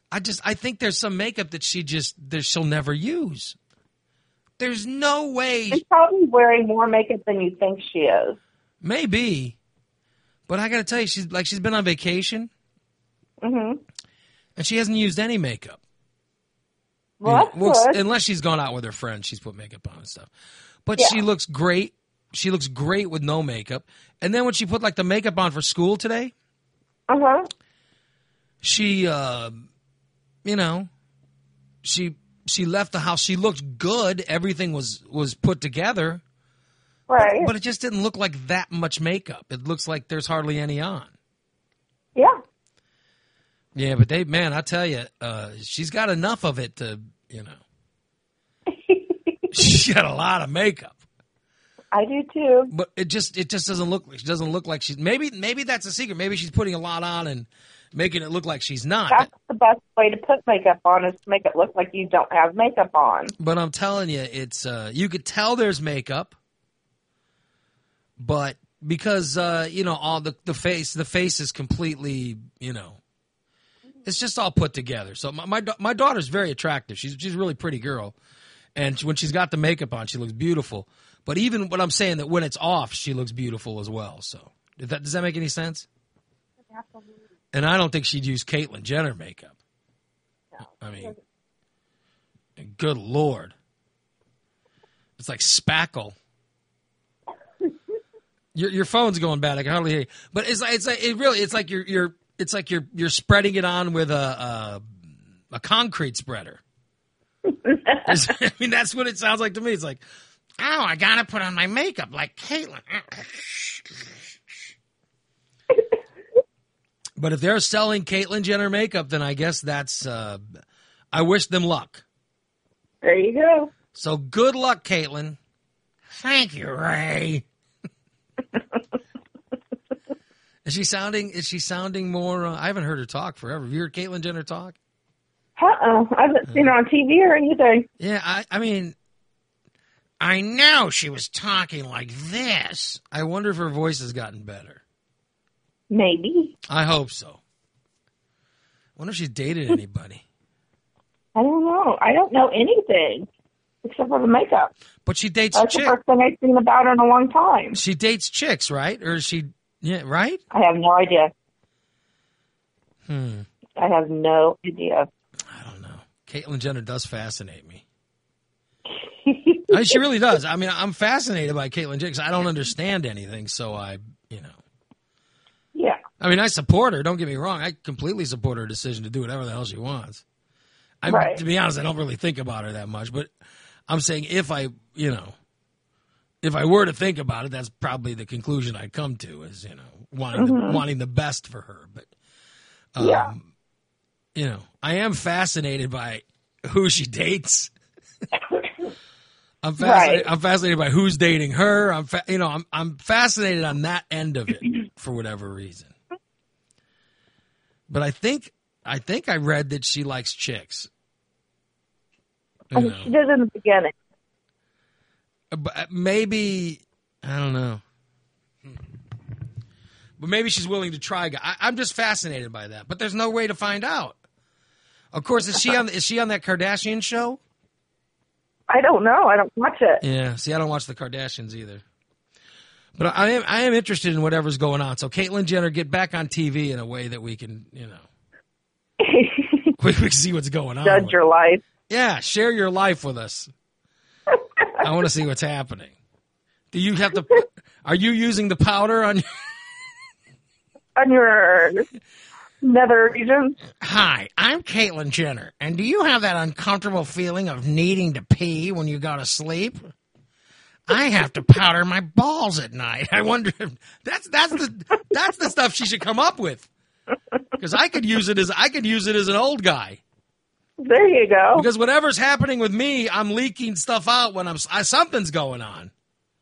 I just I think there's some makeup that she just that she'll never use. There's no way. She's probably wearing more makeup than you think she is. Maybe, but I got to tell you, she's like she's been on vacation, Mm-hmm. and she hasn't used any makeup. Well, You that's know, well, good. unless she's gone out with her friends, she's put makeup on and stuff. But Yeah. she looks great. She looks great with no makeup. And then when she put like the makeup on for school today, Uh-huh. she, uh, you know, she she left the house. She looked good. Everything was was put together. Right. But it just didn't look like that much makeup. It looks like there's hardly any on. Yeah. Yeah, but they, man, I tell you, uh, she's got enough of it to, you know, she's got a lot of makeup. I do too. But it just, it just doesn't look, she doesn't look like she's, maybe, maybe that's a secret. Maybe she's putting a lot on and making it look like she's not. That's the best way to put makeup on, is to make it look like you don't have makeup on. But I'm telling you, it's, uh, you could tell there's makeup, but because, uh, you know, all the, the face, the face is completely, you know, it's just all put together. So my my, da- my daughter's very attractive. She's she's a really pretty girl, and when she's got the makeup on, she looks beautiful. But even what I'm saying, that when it's off, she looks beautiful as well. So does that, does that make any sense? And I don't think she'd use Caitlyn Jenner makeup. I mean, good Lord, it's like spackle. Your your phone's going bad. I can hardly hear you. But it's like it's like it really it's like you're you're. It's like you're you're spreading it on with a a, a concrete spreader. I mean, that's what it sounds like to me. It's like, oh, I gotta put on my makeup like Caitlyn. But if they're selling Caitlyn Jenner makeup, then I guess that's. Uh, I wish them luck. There you go. So good luck, Caitlyn. Thank you, Ray. Is she sounding? Is she sounding more? Uh, I haven't heard her talk forever. Have you heard Caitlyn Jenner talk? Uh-uh. I haven't seen her on T V or anything. Yeah, I, I mean, I know she was talking like this. I wonder if her voice has gotten better. Maybe. I hope so. I wonder if she's dated anybody. I don't know. I don't know anything except for the makeup. But she dates That's chicks. the first thing I've seen about her in a long time. She dates chicks, right? Or is she? Yeah, right. I have no idea. Hmm. I have no idea. I don't know. Caitlyn Jenner does fascinate me. I mean, she really does. I mean, I'm fascinated by Caitlyn Jenner 'cause I don't understand anything, so I, you know. Yeah. I mean, I support her. Don't get me wrong. I completely support her decision to do whatever the hell she wants. I, Right. To be honest, I don't really think about her that much, but I'm saying if I, you know, if I were to think about it, that's probably the conclusion I'd come to, is, you know, wanting Mm-hmm. the, wanting the best for her. But, um, Yeah. you know, I am fascinated by who she dates. I'm fascinated. Right. I'm fascinated by who's dating her. I'm, fa- you know, I'm I'm fascinated on that end of it for whatever reason. But I think I think I read that she likes chicks. You I mean, know. she did in the beginning. But maybe I don't know. But maybe she's willing to try. I, I'm just fascinated by that. But there's no way to find out. Of course, is she on? Is she on that Kardashian show? I don't know. I don't watch it. Yeah. See, I don't watch the Kardashians either. But I am I am interested in whatever's going on. So Caitlyn Jenner, get back on T V in a way that we can, you know, we, we can see what's going on. Judge your life. Yeah, share your life with us. I want to see what's happening. Do you have to? Are you using the powder on? On your nether region. Hi, I'm Caitlyn Jenner, and do you have that uncomfortable feeling of needing to pee when you go to sleep? I have to powder my balls at night. I wonder if that's that's the that's the stuff she should come up with. Because I could use it as I could use it as an old guy. There you go. Because whatever's happening with me, I'm leaking stuff out when I'm I, something's going on.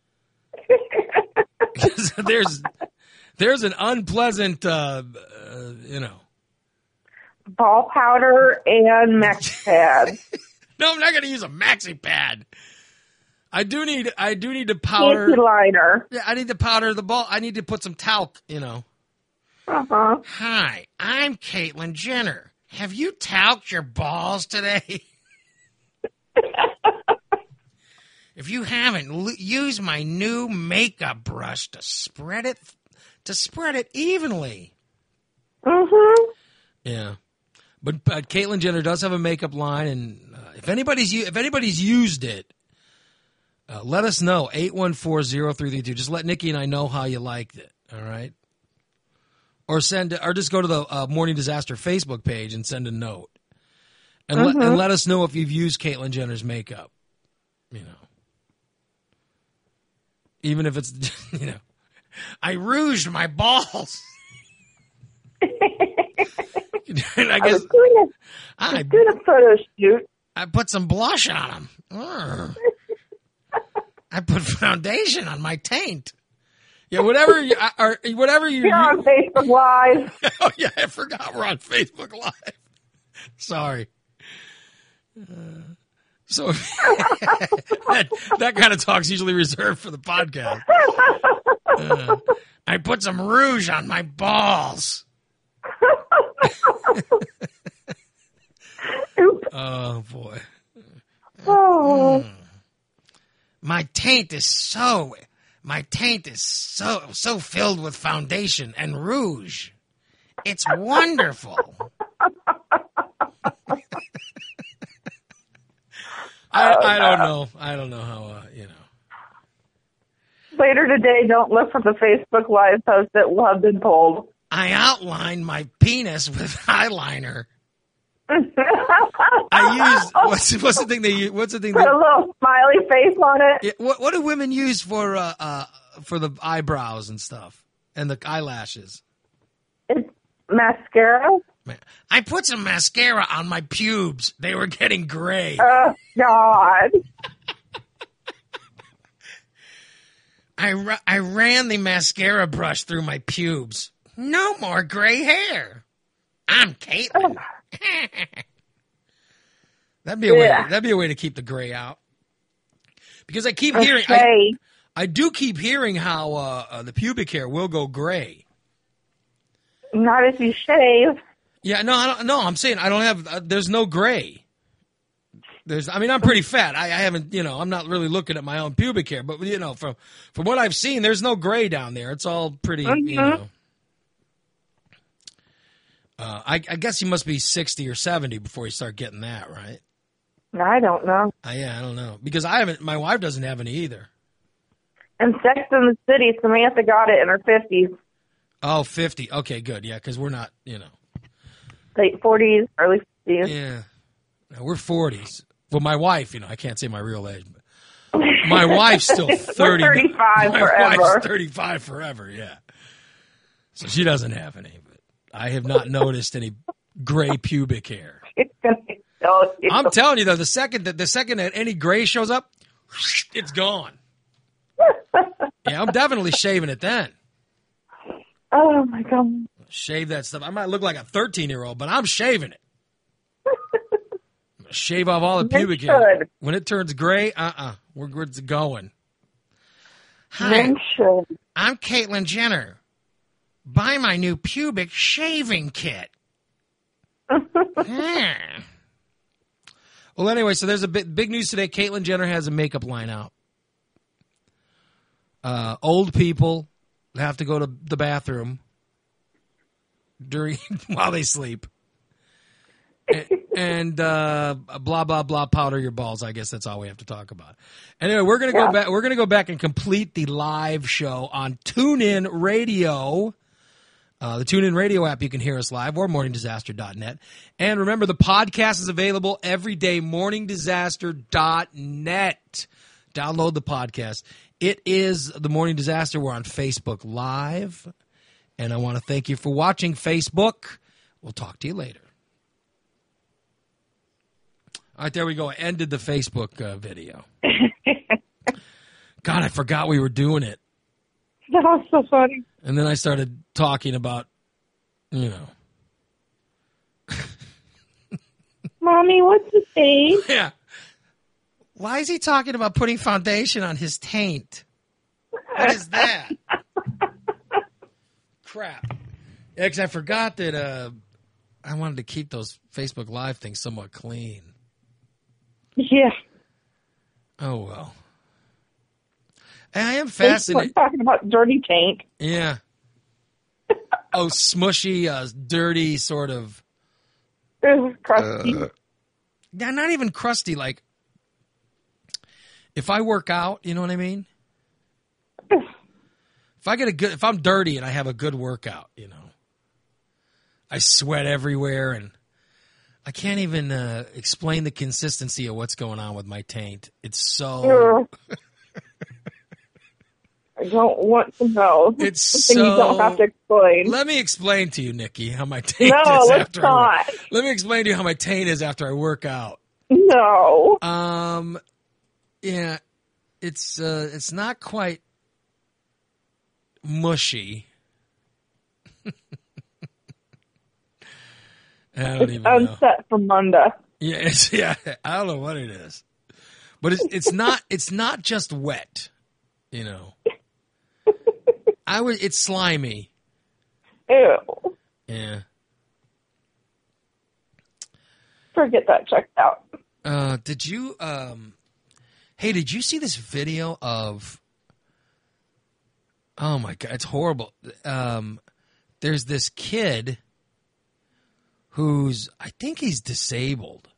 there's there's an unpleasant, uh, uh, you know. Ball powder and Max pad. No, I'm not going to use a maxi pad. I do need I do need to powder. Panty liner. Yeah, I need to powder the ball. I need to put some talc, you know. Uh-huh. Hi, I'm Caitlyn Jenner, have you talced your balls today? If you haven't, l- use my new makeup brush to spread it, to spread it evenly. Mm-hmm. Yeah, but but Caitlyn Jenner does have a makeup line, and uh, if anybody's u- if anybody's used it, uh, let us know. eight one four, zero three three two. Just let Nikki and I know how you liked it. All right, or send or just go to the uh, Morning Disaster Facebook page and send a note, and Mm-hmm. let and let us know if you've used Caitlyn Jenner's makeup. You know. Even if it's, you know, I rouged my balls. and I I guess was doing a, I I, was doing a photo shoot. I put some blush on them. I put foundation on my taint. Yeah, whatever you, or whatever you. You're on Facebook Live. Oh yeah, I forgot we're on Facebook Live. Sorry. Uh, So that, that kind of talk's usually reserved for the podcast. Uh, I put some rouge on my balls. Oh, boy. Oh. Mm. My taint is so, my taint is so, so filled with foundation and rouge. It's wonderful. I, Oh, I don't no. know. I don't know how, uh, you know. Later today, don't look for the Facebook Live post that will have been pulled. I outlined my penis with eyeliner. I used, what's, what's the thing they use? What's the thing Put they, a little smiley face on it. yeah, what, what do women use for, uh, uh, for the eyebrows and stuff and the eyelashes? It's mascara. Man, I put some mascara on my pubes. They were getting gray. Oh, God. I, ra- I ran the mascara brush through my pubes. No more gray hair. I'm Caitlyn. that'd be a Yeah. way. That'd be a way to keep the gray out. Because I keep Okay. hearing, I, I do keep hearing how uh, uh, the pubic hair will go gray. Not if you shave. Yeah, no, I don't, no. I'm saying I don't have. Uh, there's no gray. There's. I mean, I'm pretty fat. I, I haven't. You know, I'm not really looking at my own pubic hair, but you know, from from what I've seen, there's no gray down there. It's all pretty. Mm-hmm. You know. Uh, I, I guess you must be sixty or seventy before you start getting that, right? I don't know. Uh, yeah, I don't know because I haven't. My wife doesn't have any either. And Sex in the City, Samantha got it in her fifties, Oh, fifty. Okay, good. Yeah, because we're not. You know. late forties, early fifties. Yeah. No, we're forties. Well, my wife, you know, I can't say my real age, but my wife's still thirty. We're thirty-five my forever. wife's thirty-five forever, yeah. So she doesn't have any, but I have not noticed any gray pubic hair. It's gonna kill you. I'm telling you though, the second that the second that any gray shows up, it's gone. Yeah, I'm definitely shaving it then. Oh my God. Shave that stuff. I might look like a thirteen year old, but I'm shaving it. I'm gonna shave off all the Men pubic hair. should. When it turns gray, uh uh-uh, uh, we're, we're going. Hi, Men should. I'm Caitlyn Jenner. Buy my new pubic shaving kit. Hmm. Well, anyway, so there's a big, big news today. Caitlyn Jenner has a makeup line out. Uh, old people have to go to the bathroom during while they sleep, and, and uh, blah blah blah. Powder your balls. I guess that's all we have to talk about. Anyway, we're gonna Yeah. go back. We're gonna go back and complete the live show on TuneIn Radio. Uh, the TuneIn Radio app, you can hear us live, or morning disaster dot net. And remember, the podcast is available every day, morning disaster dot net. Download the podcast. It is The Morning Disaster. We're on Facebook Live. And I want to thank you for watching Facebook. We'll talk to you later. All right, there we go. I ended the Facebook uh, video. God, I forgot we were doing it. That was so funny. And then I started talking about, you know. Mommy, what's the thing? Yeah. Why is he talking about putting foundation on his taint? What is that? Crap. Yeah, 'cause I forgot that uh, I wanted to keep those Facebook Live things somewhat clean. Yeah. Oh, well. And I am fascinated. Talking about dirty taint. Yeah. Oh, smushy, uh, dirty, sort of. Ugh, crusty. Uh, yeah, not even crusty. Like, if I work out, you know what I mean? If I get a good, if I'm dirty and I have a good workout, you know, I sweat everywhere and I can't even uh, explain the consistency of what's going on with my taint. It's so. I don't want to know. It's so. so. You don't have to explain. Let me explain to you, Nikki, how my taint no, is let's after. not. I work. Let me explain to you how my taint is after I work out. No. Um, yeah, it's uh, it's not quite mushy. I don't it's even unset know. from Monday. Yeah, it's, yeah. I don't know what it is, but it's it's not it's not just wet, you know. I would. It's slimy. Ew. Yeah. Forget that checked out. Uh, did you? Um, hey, did you see this video of? Oh my God, it's horrible. Um, there's this kid who's, I think he's disabled.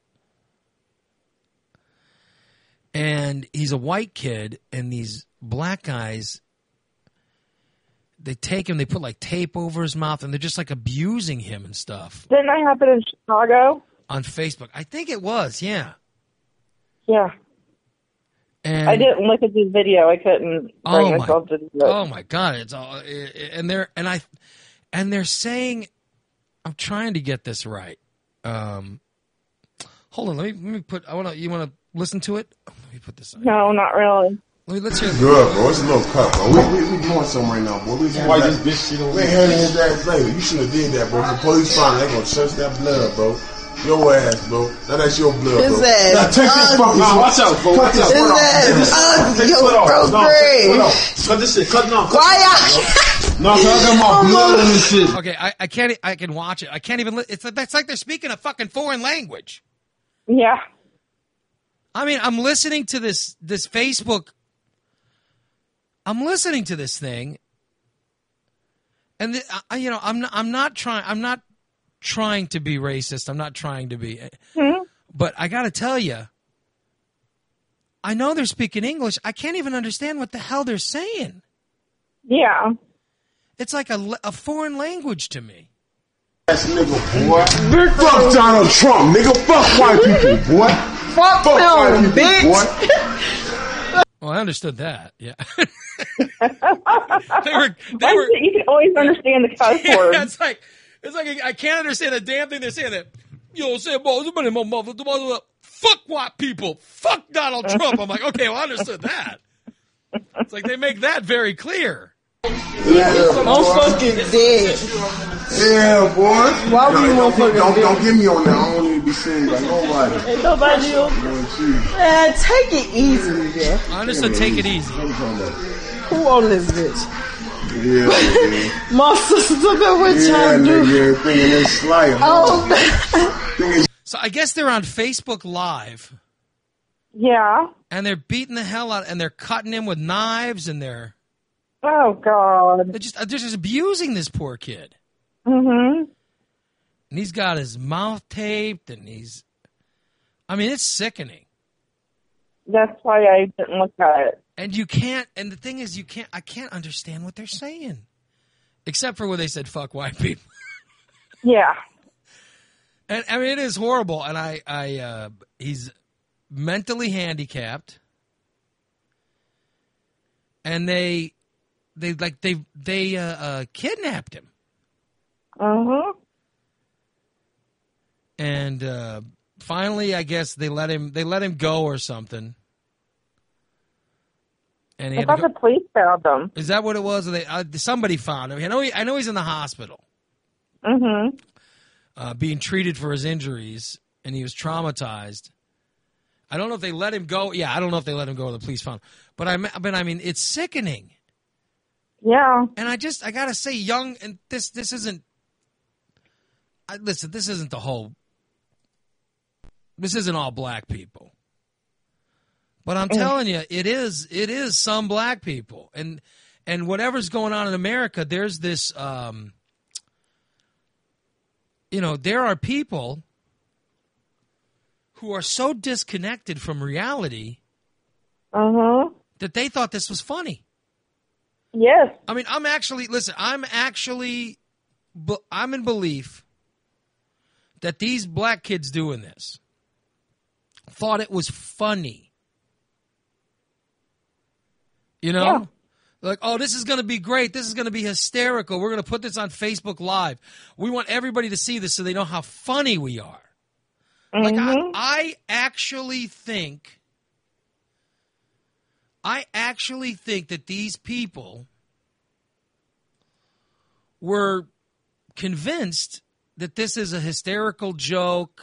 And he's a white kid, and these black guys, they take him, they put like tape over his mouth, and they're just like abusing him and stuff. Didn't that happen in Chicago? On Facebook. I think it was, yeah. Yeah. And I didn't look at the video. I couldn't bring oh myself my, to do it. Oh my God! It's all, and they're and I, and they're saying, I'm trying to get this right. Um, hold on, let me let me put. I want to. You want to listen to it? Let me put this on. No, not really. Let me, let's hear. Good, bro. It's a little cut, bro. We, we, we doing something right now, boy. We Why this bitch shit over We ain't handling his ass later. You should have did that, bro. If the police find it, they gonna search that blood, bro. Your ass, bro. Now that's your blood, His bro. ass Now take this fucking Nah, watch out, bro. Cut Watch this out. foot off. His Take this- ass take this ugly, foot off. bro, No, Greg. take this foot off. Cut this shit. Cut no. Why y'all? No, cause I got my blood on this shit. Okay, I, I can't. I can watch it. I can't even. Li- it's that's like they're speaking a fucking foreign language. Yeah. I mean, I'm listening to this this Facebook. I'm listening to this thing, and the, I, you know, I'm not. I'm not trying. I'm not trying to be racist. I'm not trying to be. Hmm? But I got to tell you, I know they're speaking English. I can't even understand what the hell they're saying. Yeah. It's like a, a foreign language to me. Ass nigga, boy. Big fuck Donald Trump, nigga. Fuck white people, boy. Fuck Fuck white them, people, bitch. boy. Well, I understood that. Yeah. they were. They Why were. is it you can always understand the cuss Yeah, words. it's like it's like I can't understand a damn thing they're saying. That you know, say about fuck white people, fuck Donald Trump. I'm like, okay, well, I understood that. It's like they make that very clear. Yeah, I'm fucking dead. yeah, boy. Why would you don't, want don't, fucking don't, dead? don't get me on that. I don't need to be seen by nobody. Ain't nobody else. Man, take it easy, man. I understood. Take it easy. Who on this bitch? Yeah, man. My sister, look at what Yeah, y'all do. nigga. Thinking it's slight. Oh, Thinking So I guess they're on Facebook Live Yeah. and they're beating the hell out, and they're cutting him with knives, and they're Oh, God. they're just they're just abusing this poor kid. Mm-hmm. And he's got his mouth taped, and he's, I mean, it's sickening. That's why I didn't look at it. And you can't, and the thing is, you can't, I can't understand what they're saying. Except for when they said, fuck white people. Yeah. And I mean, it is horrible. And I, I, uh, he's mentally handicapped. And they, they, like, they, they, uh, uh kidnapped him. Uh-huh. And, uh, finally, I guess they let him, they let him go or something. And he I had to thought go, the police found them. is that what it was? Or they, uh, somebody found him. I know, he, I know he's in the hospital, Mm-hmm. uh, being treated for his injuries, and he was traumatized. I don't know if they let him go. Yeah, I don't know if they let him go or the police found him. But I, but I mean, it's sickening. Yeah. And I just, I gotta say, young, and this, this isn't. I, listen, this isn't the whole. This isn't all black people. But I'm telling you, it is. It is some black people, and and whatever's going on in America, there's this. Um, you know, there are people who are so disconnected from reality Uh-huh. that they thought this was funny. Yes. I mean, I'm actually, listen, I'm actually, I'm in belief that these black kids doing this thought it was funny. You know? Yeah. Like, oh, this is going to be great. This is going to be hysterical. We're going to put this on Facebook Live. We want everybody to see this so they know how funny we are. Mm-hmm. Like, I, I actually think, I actually think that these people were convinced that this is a hysterical joke.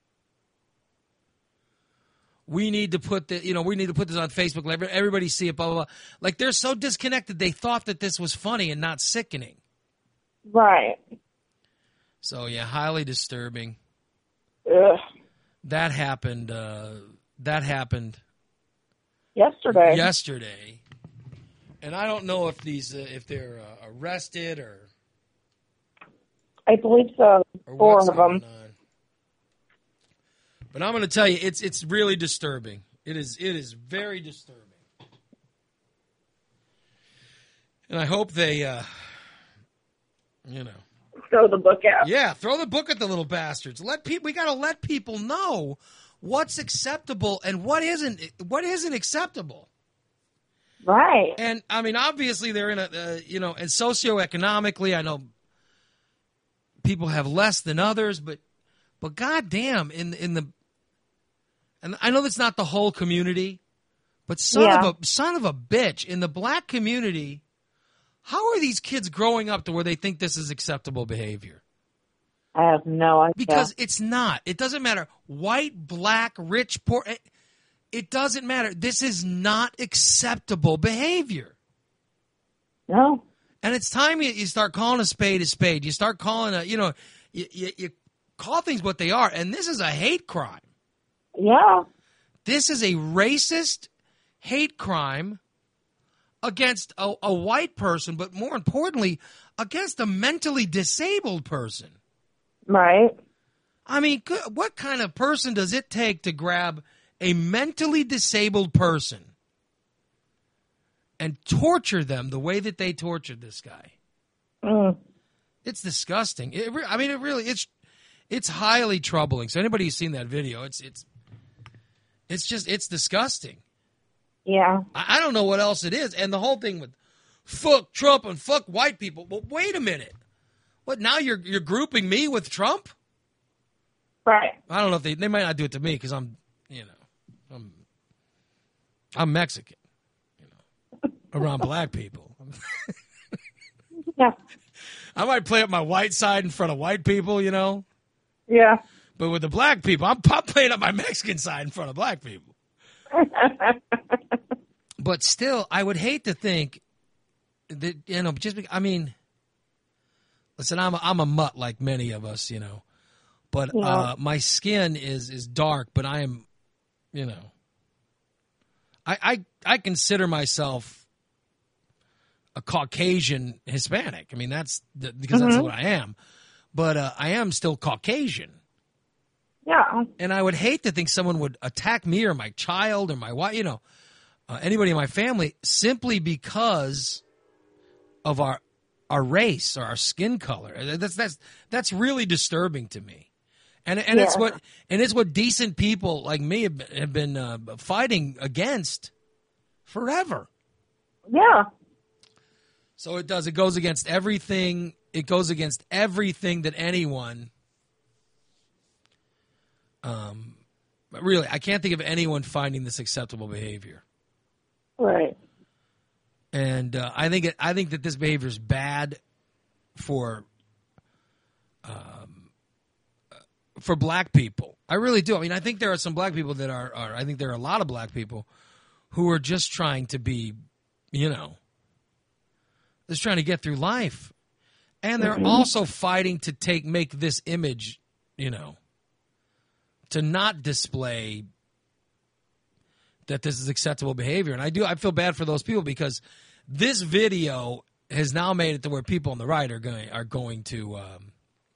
We need to put the, you know, we need to put this on Facebook. Let everybody see it, blah, blah, blah. Like, they're so disconnected, they thought that this was funny and not sickening. Right. So, yeah, highly disturbing. Ugh. That happened, uh, that happened Yesterday. yesterday. And I don't know if these, uh, if they're uh, arrested or, I believe so. or Four what's of them. going on. But I'm going to tell you, it's it's really disturbing. It is it is very disturbing. And I hope they, uh, you know. Throw the book out. Yeah, throw the book at the little bastards. Let people. We got to let people know what's acceptable and what isn't. What isn't acceptable. Right. And I mean, obviously, they're in a, uh, you know, and socioeconomically, I know people have less than others, but but goddamn, in in the. And I know that's not the whole community, but son Yeah. of a son of a bitch in the black community, how are these kids growing up to where they think this is acceptable behavior? I have no idea. Because it's not. It doesn't matter. White, black, rich, poor. It, it doesn't matter. This is not acceptable behavior. No. And it's time you, you start calling a spade a spade. You start calling a, you know, you, you, you call things what they are. And this is a hate crime. Yeah. This is a racist hate crime against a, a white person, but more importantly, against a mentally disabled person. Right. I mean, good- what kind of person does it take to grab a mentally disabled person and torture them the way that they tortured this guy? Mm. It's disgusting. It re- I mean, it really it's it's highly troubling. So anybody who's seen that video, it's it's it's just it's disgusting. Yeah. I, I don't know what else it is. And the whole thing with fuck Trump and fuck white people. Well, wait a minute. What now? You're you're grouping me with Trump? Right. I don't know if they they might not do it to me because I'm you know I'm I'm Mexican, you know, around black people. Yeah. I might play up my white side in front of white people, you know. Yeah. But with the black people, I'm, I'm playing up my Mexican side in front of black people. But still, I would hate to think that, you know, just because, I mean, listen, I'm a, I'm a mutt like many of us, you know. But Yeah. uh, my skin is, is dark, but I am, you know, I, I, I consider myself a Caucasian Hispanic. I mean, that's the, because that's what I am. But uh, I am still Caucasian. Yeah. And I would hate to think someone would attack me or my child or my wife, you know, uh, anybody in my family simply because of our our race or our skin color. That's that's that's really disturbing to me. And and it's Yeah. what and it's what decent people like me have, have been uh, fighting against forever. Yeah. So it does. It goes against everything. It goes against everything that anyone. Um, but really, I can't think of anyone finding this acceptable behavior. Right. And uh, I think it, I think that this behavior is bad for um, for black people. I really do. I mean, I think there are some black people that are, are. I think there are a lot of black people who are just trying to be, you know, just trying to get through life. And they're Mm-hmm. also fighting to take make this image, you know, to not display that this is acceptable behavior. And I do I feel bad for those people because this video has now made it to where people on the right are going are going to, um,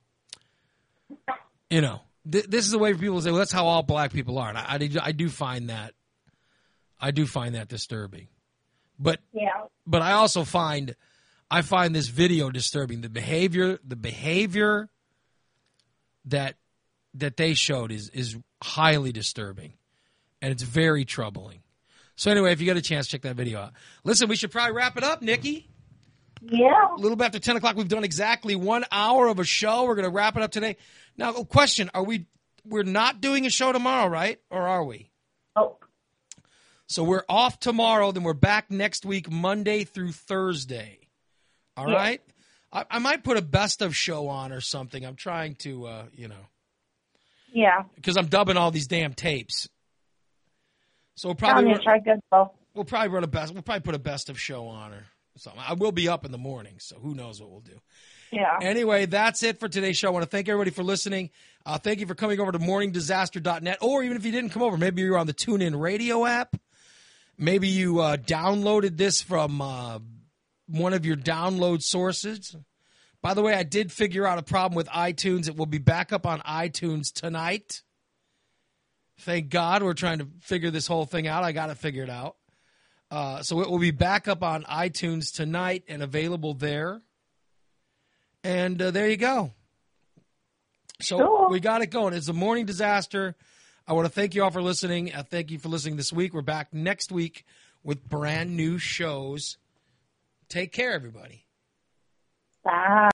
you know, th- this is a way for people to say, well, that's how all black people are. And I, I, do, I do find that I do find that disturbing. But Yeah. but I also find I find this video disturbing. The behavior the behavior that that they showed is is highly disturbing. And it's very troubling. So anyway, if you get a chance, check that video out. Listen, we should probably wrap it up, Nikki. Yeah. A little bit after ten o'clock, we've done exactly one hour of a show. We're going to wrap it up today. Now, a question, are we, we're not doing a show tomorrow, right? Or are we? Oh. So we're off tomorrow, then we're back next week, Monday through Thursday. All Yeah. right? I, I might put a best of show on or something. I'm trying to, uh, you know, Yeah. because I'm dubbing all these damn tapes. So we'll I'm probably gonna run, try good though. we'll probably run a best. We'll probably put a best of show on or something. I will be up in the morning, so who knows what we'll do. Yeah. Anyway, that's it for today's show. I want to thank everybody for listening. Uh, thank you for coming over to morning disaster dot net, or even if you didn't come over, maybe you were on the TuneIn Radio app. Maybe you uh, downloaded this from uh, one of your download sources. By the way, I did figure out a problem with iTunes. It will be back up on iTunes tonight. Thank God we're trying to figure this whole thing out. I got it figured out. Uh, so it will be back up on iTunes tonight and available there. And uh, there you go. So Sure. we got it going. It's a morning disaster. I want to thank you all for listening. I thank you for listening this week. We're back next week with brand new shows. Take care, everybody. Bye.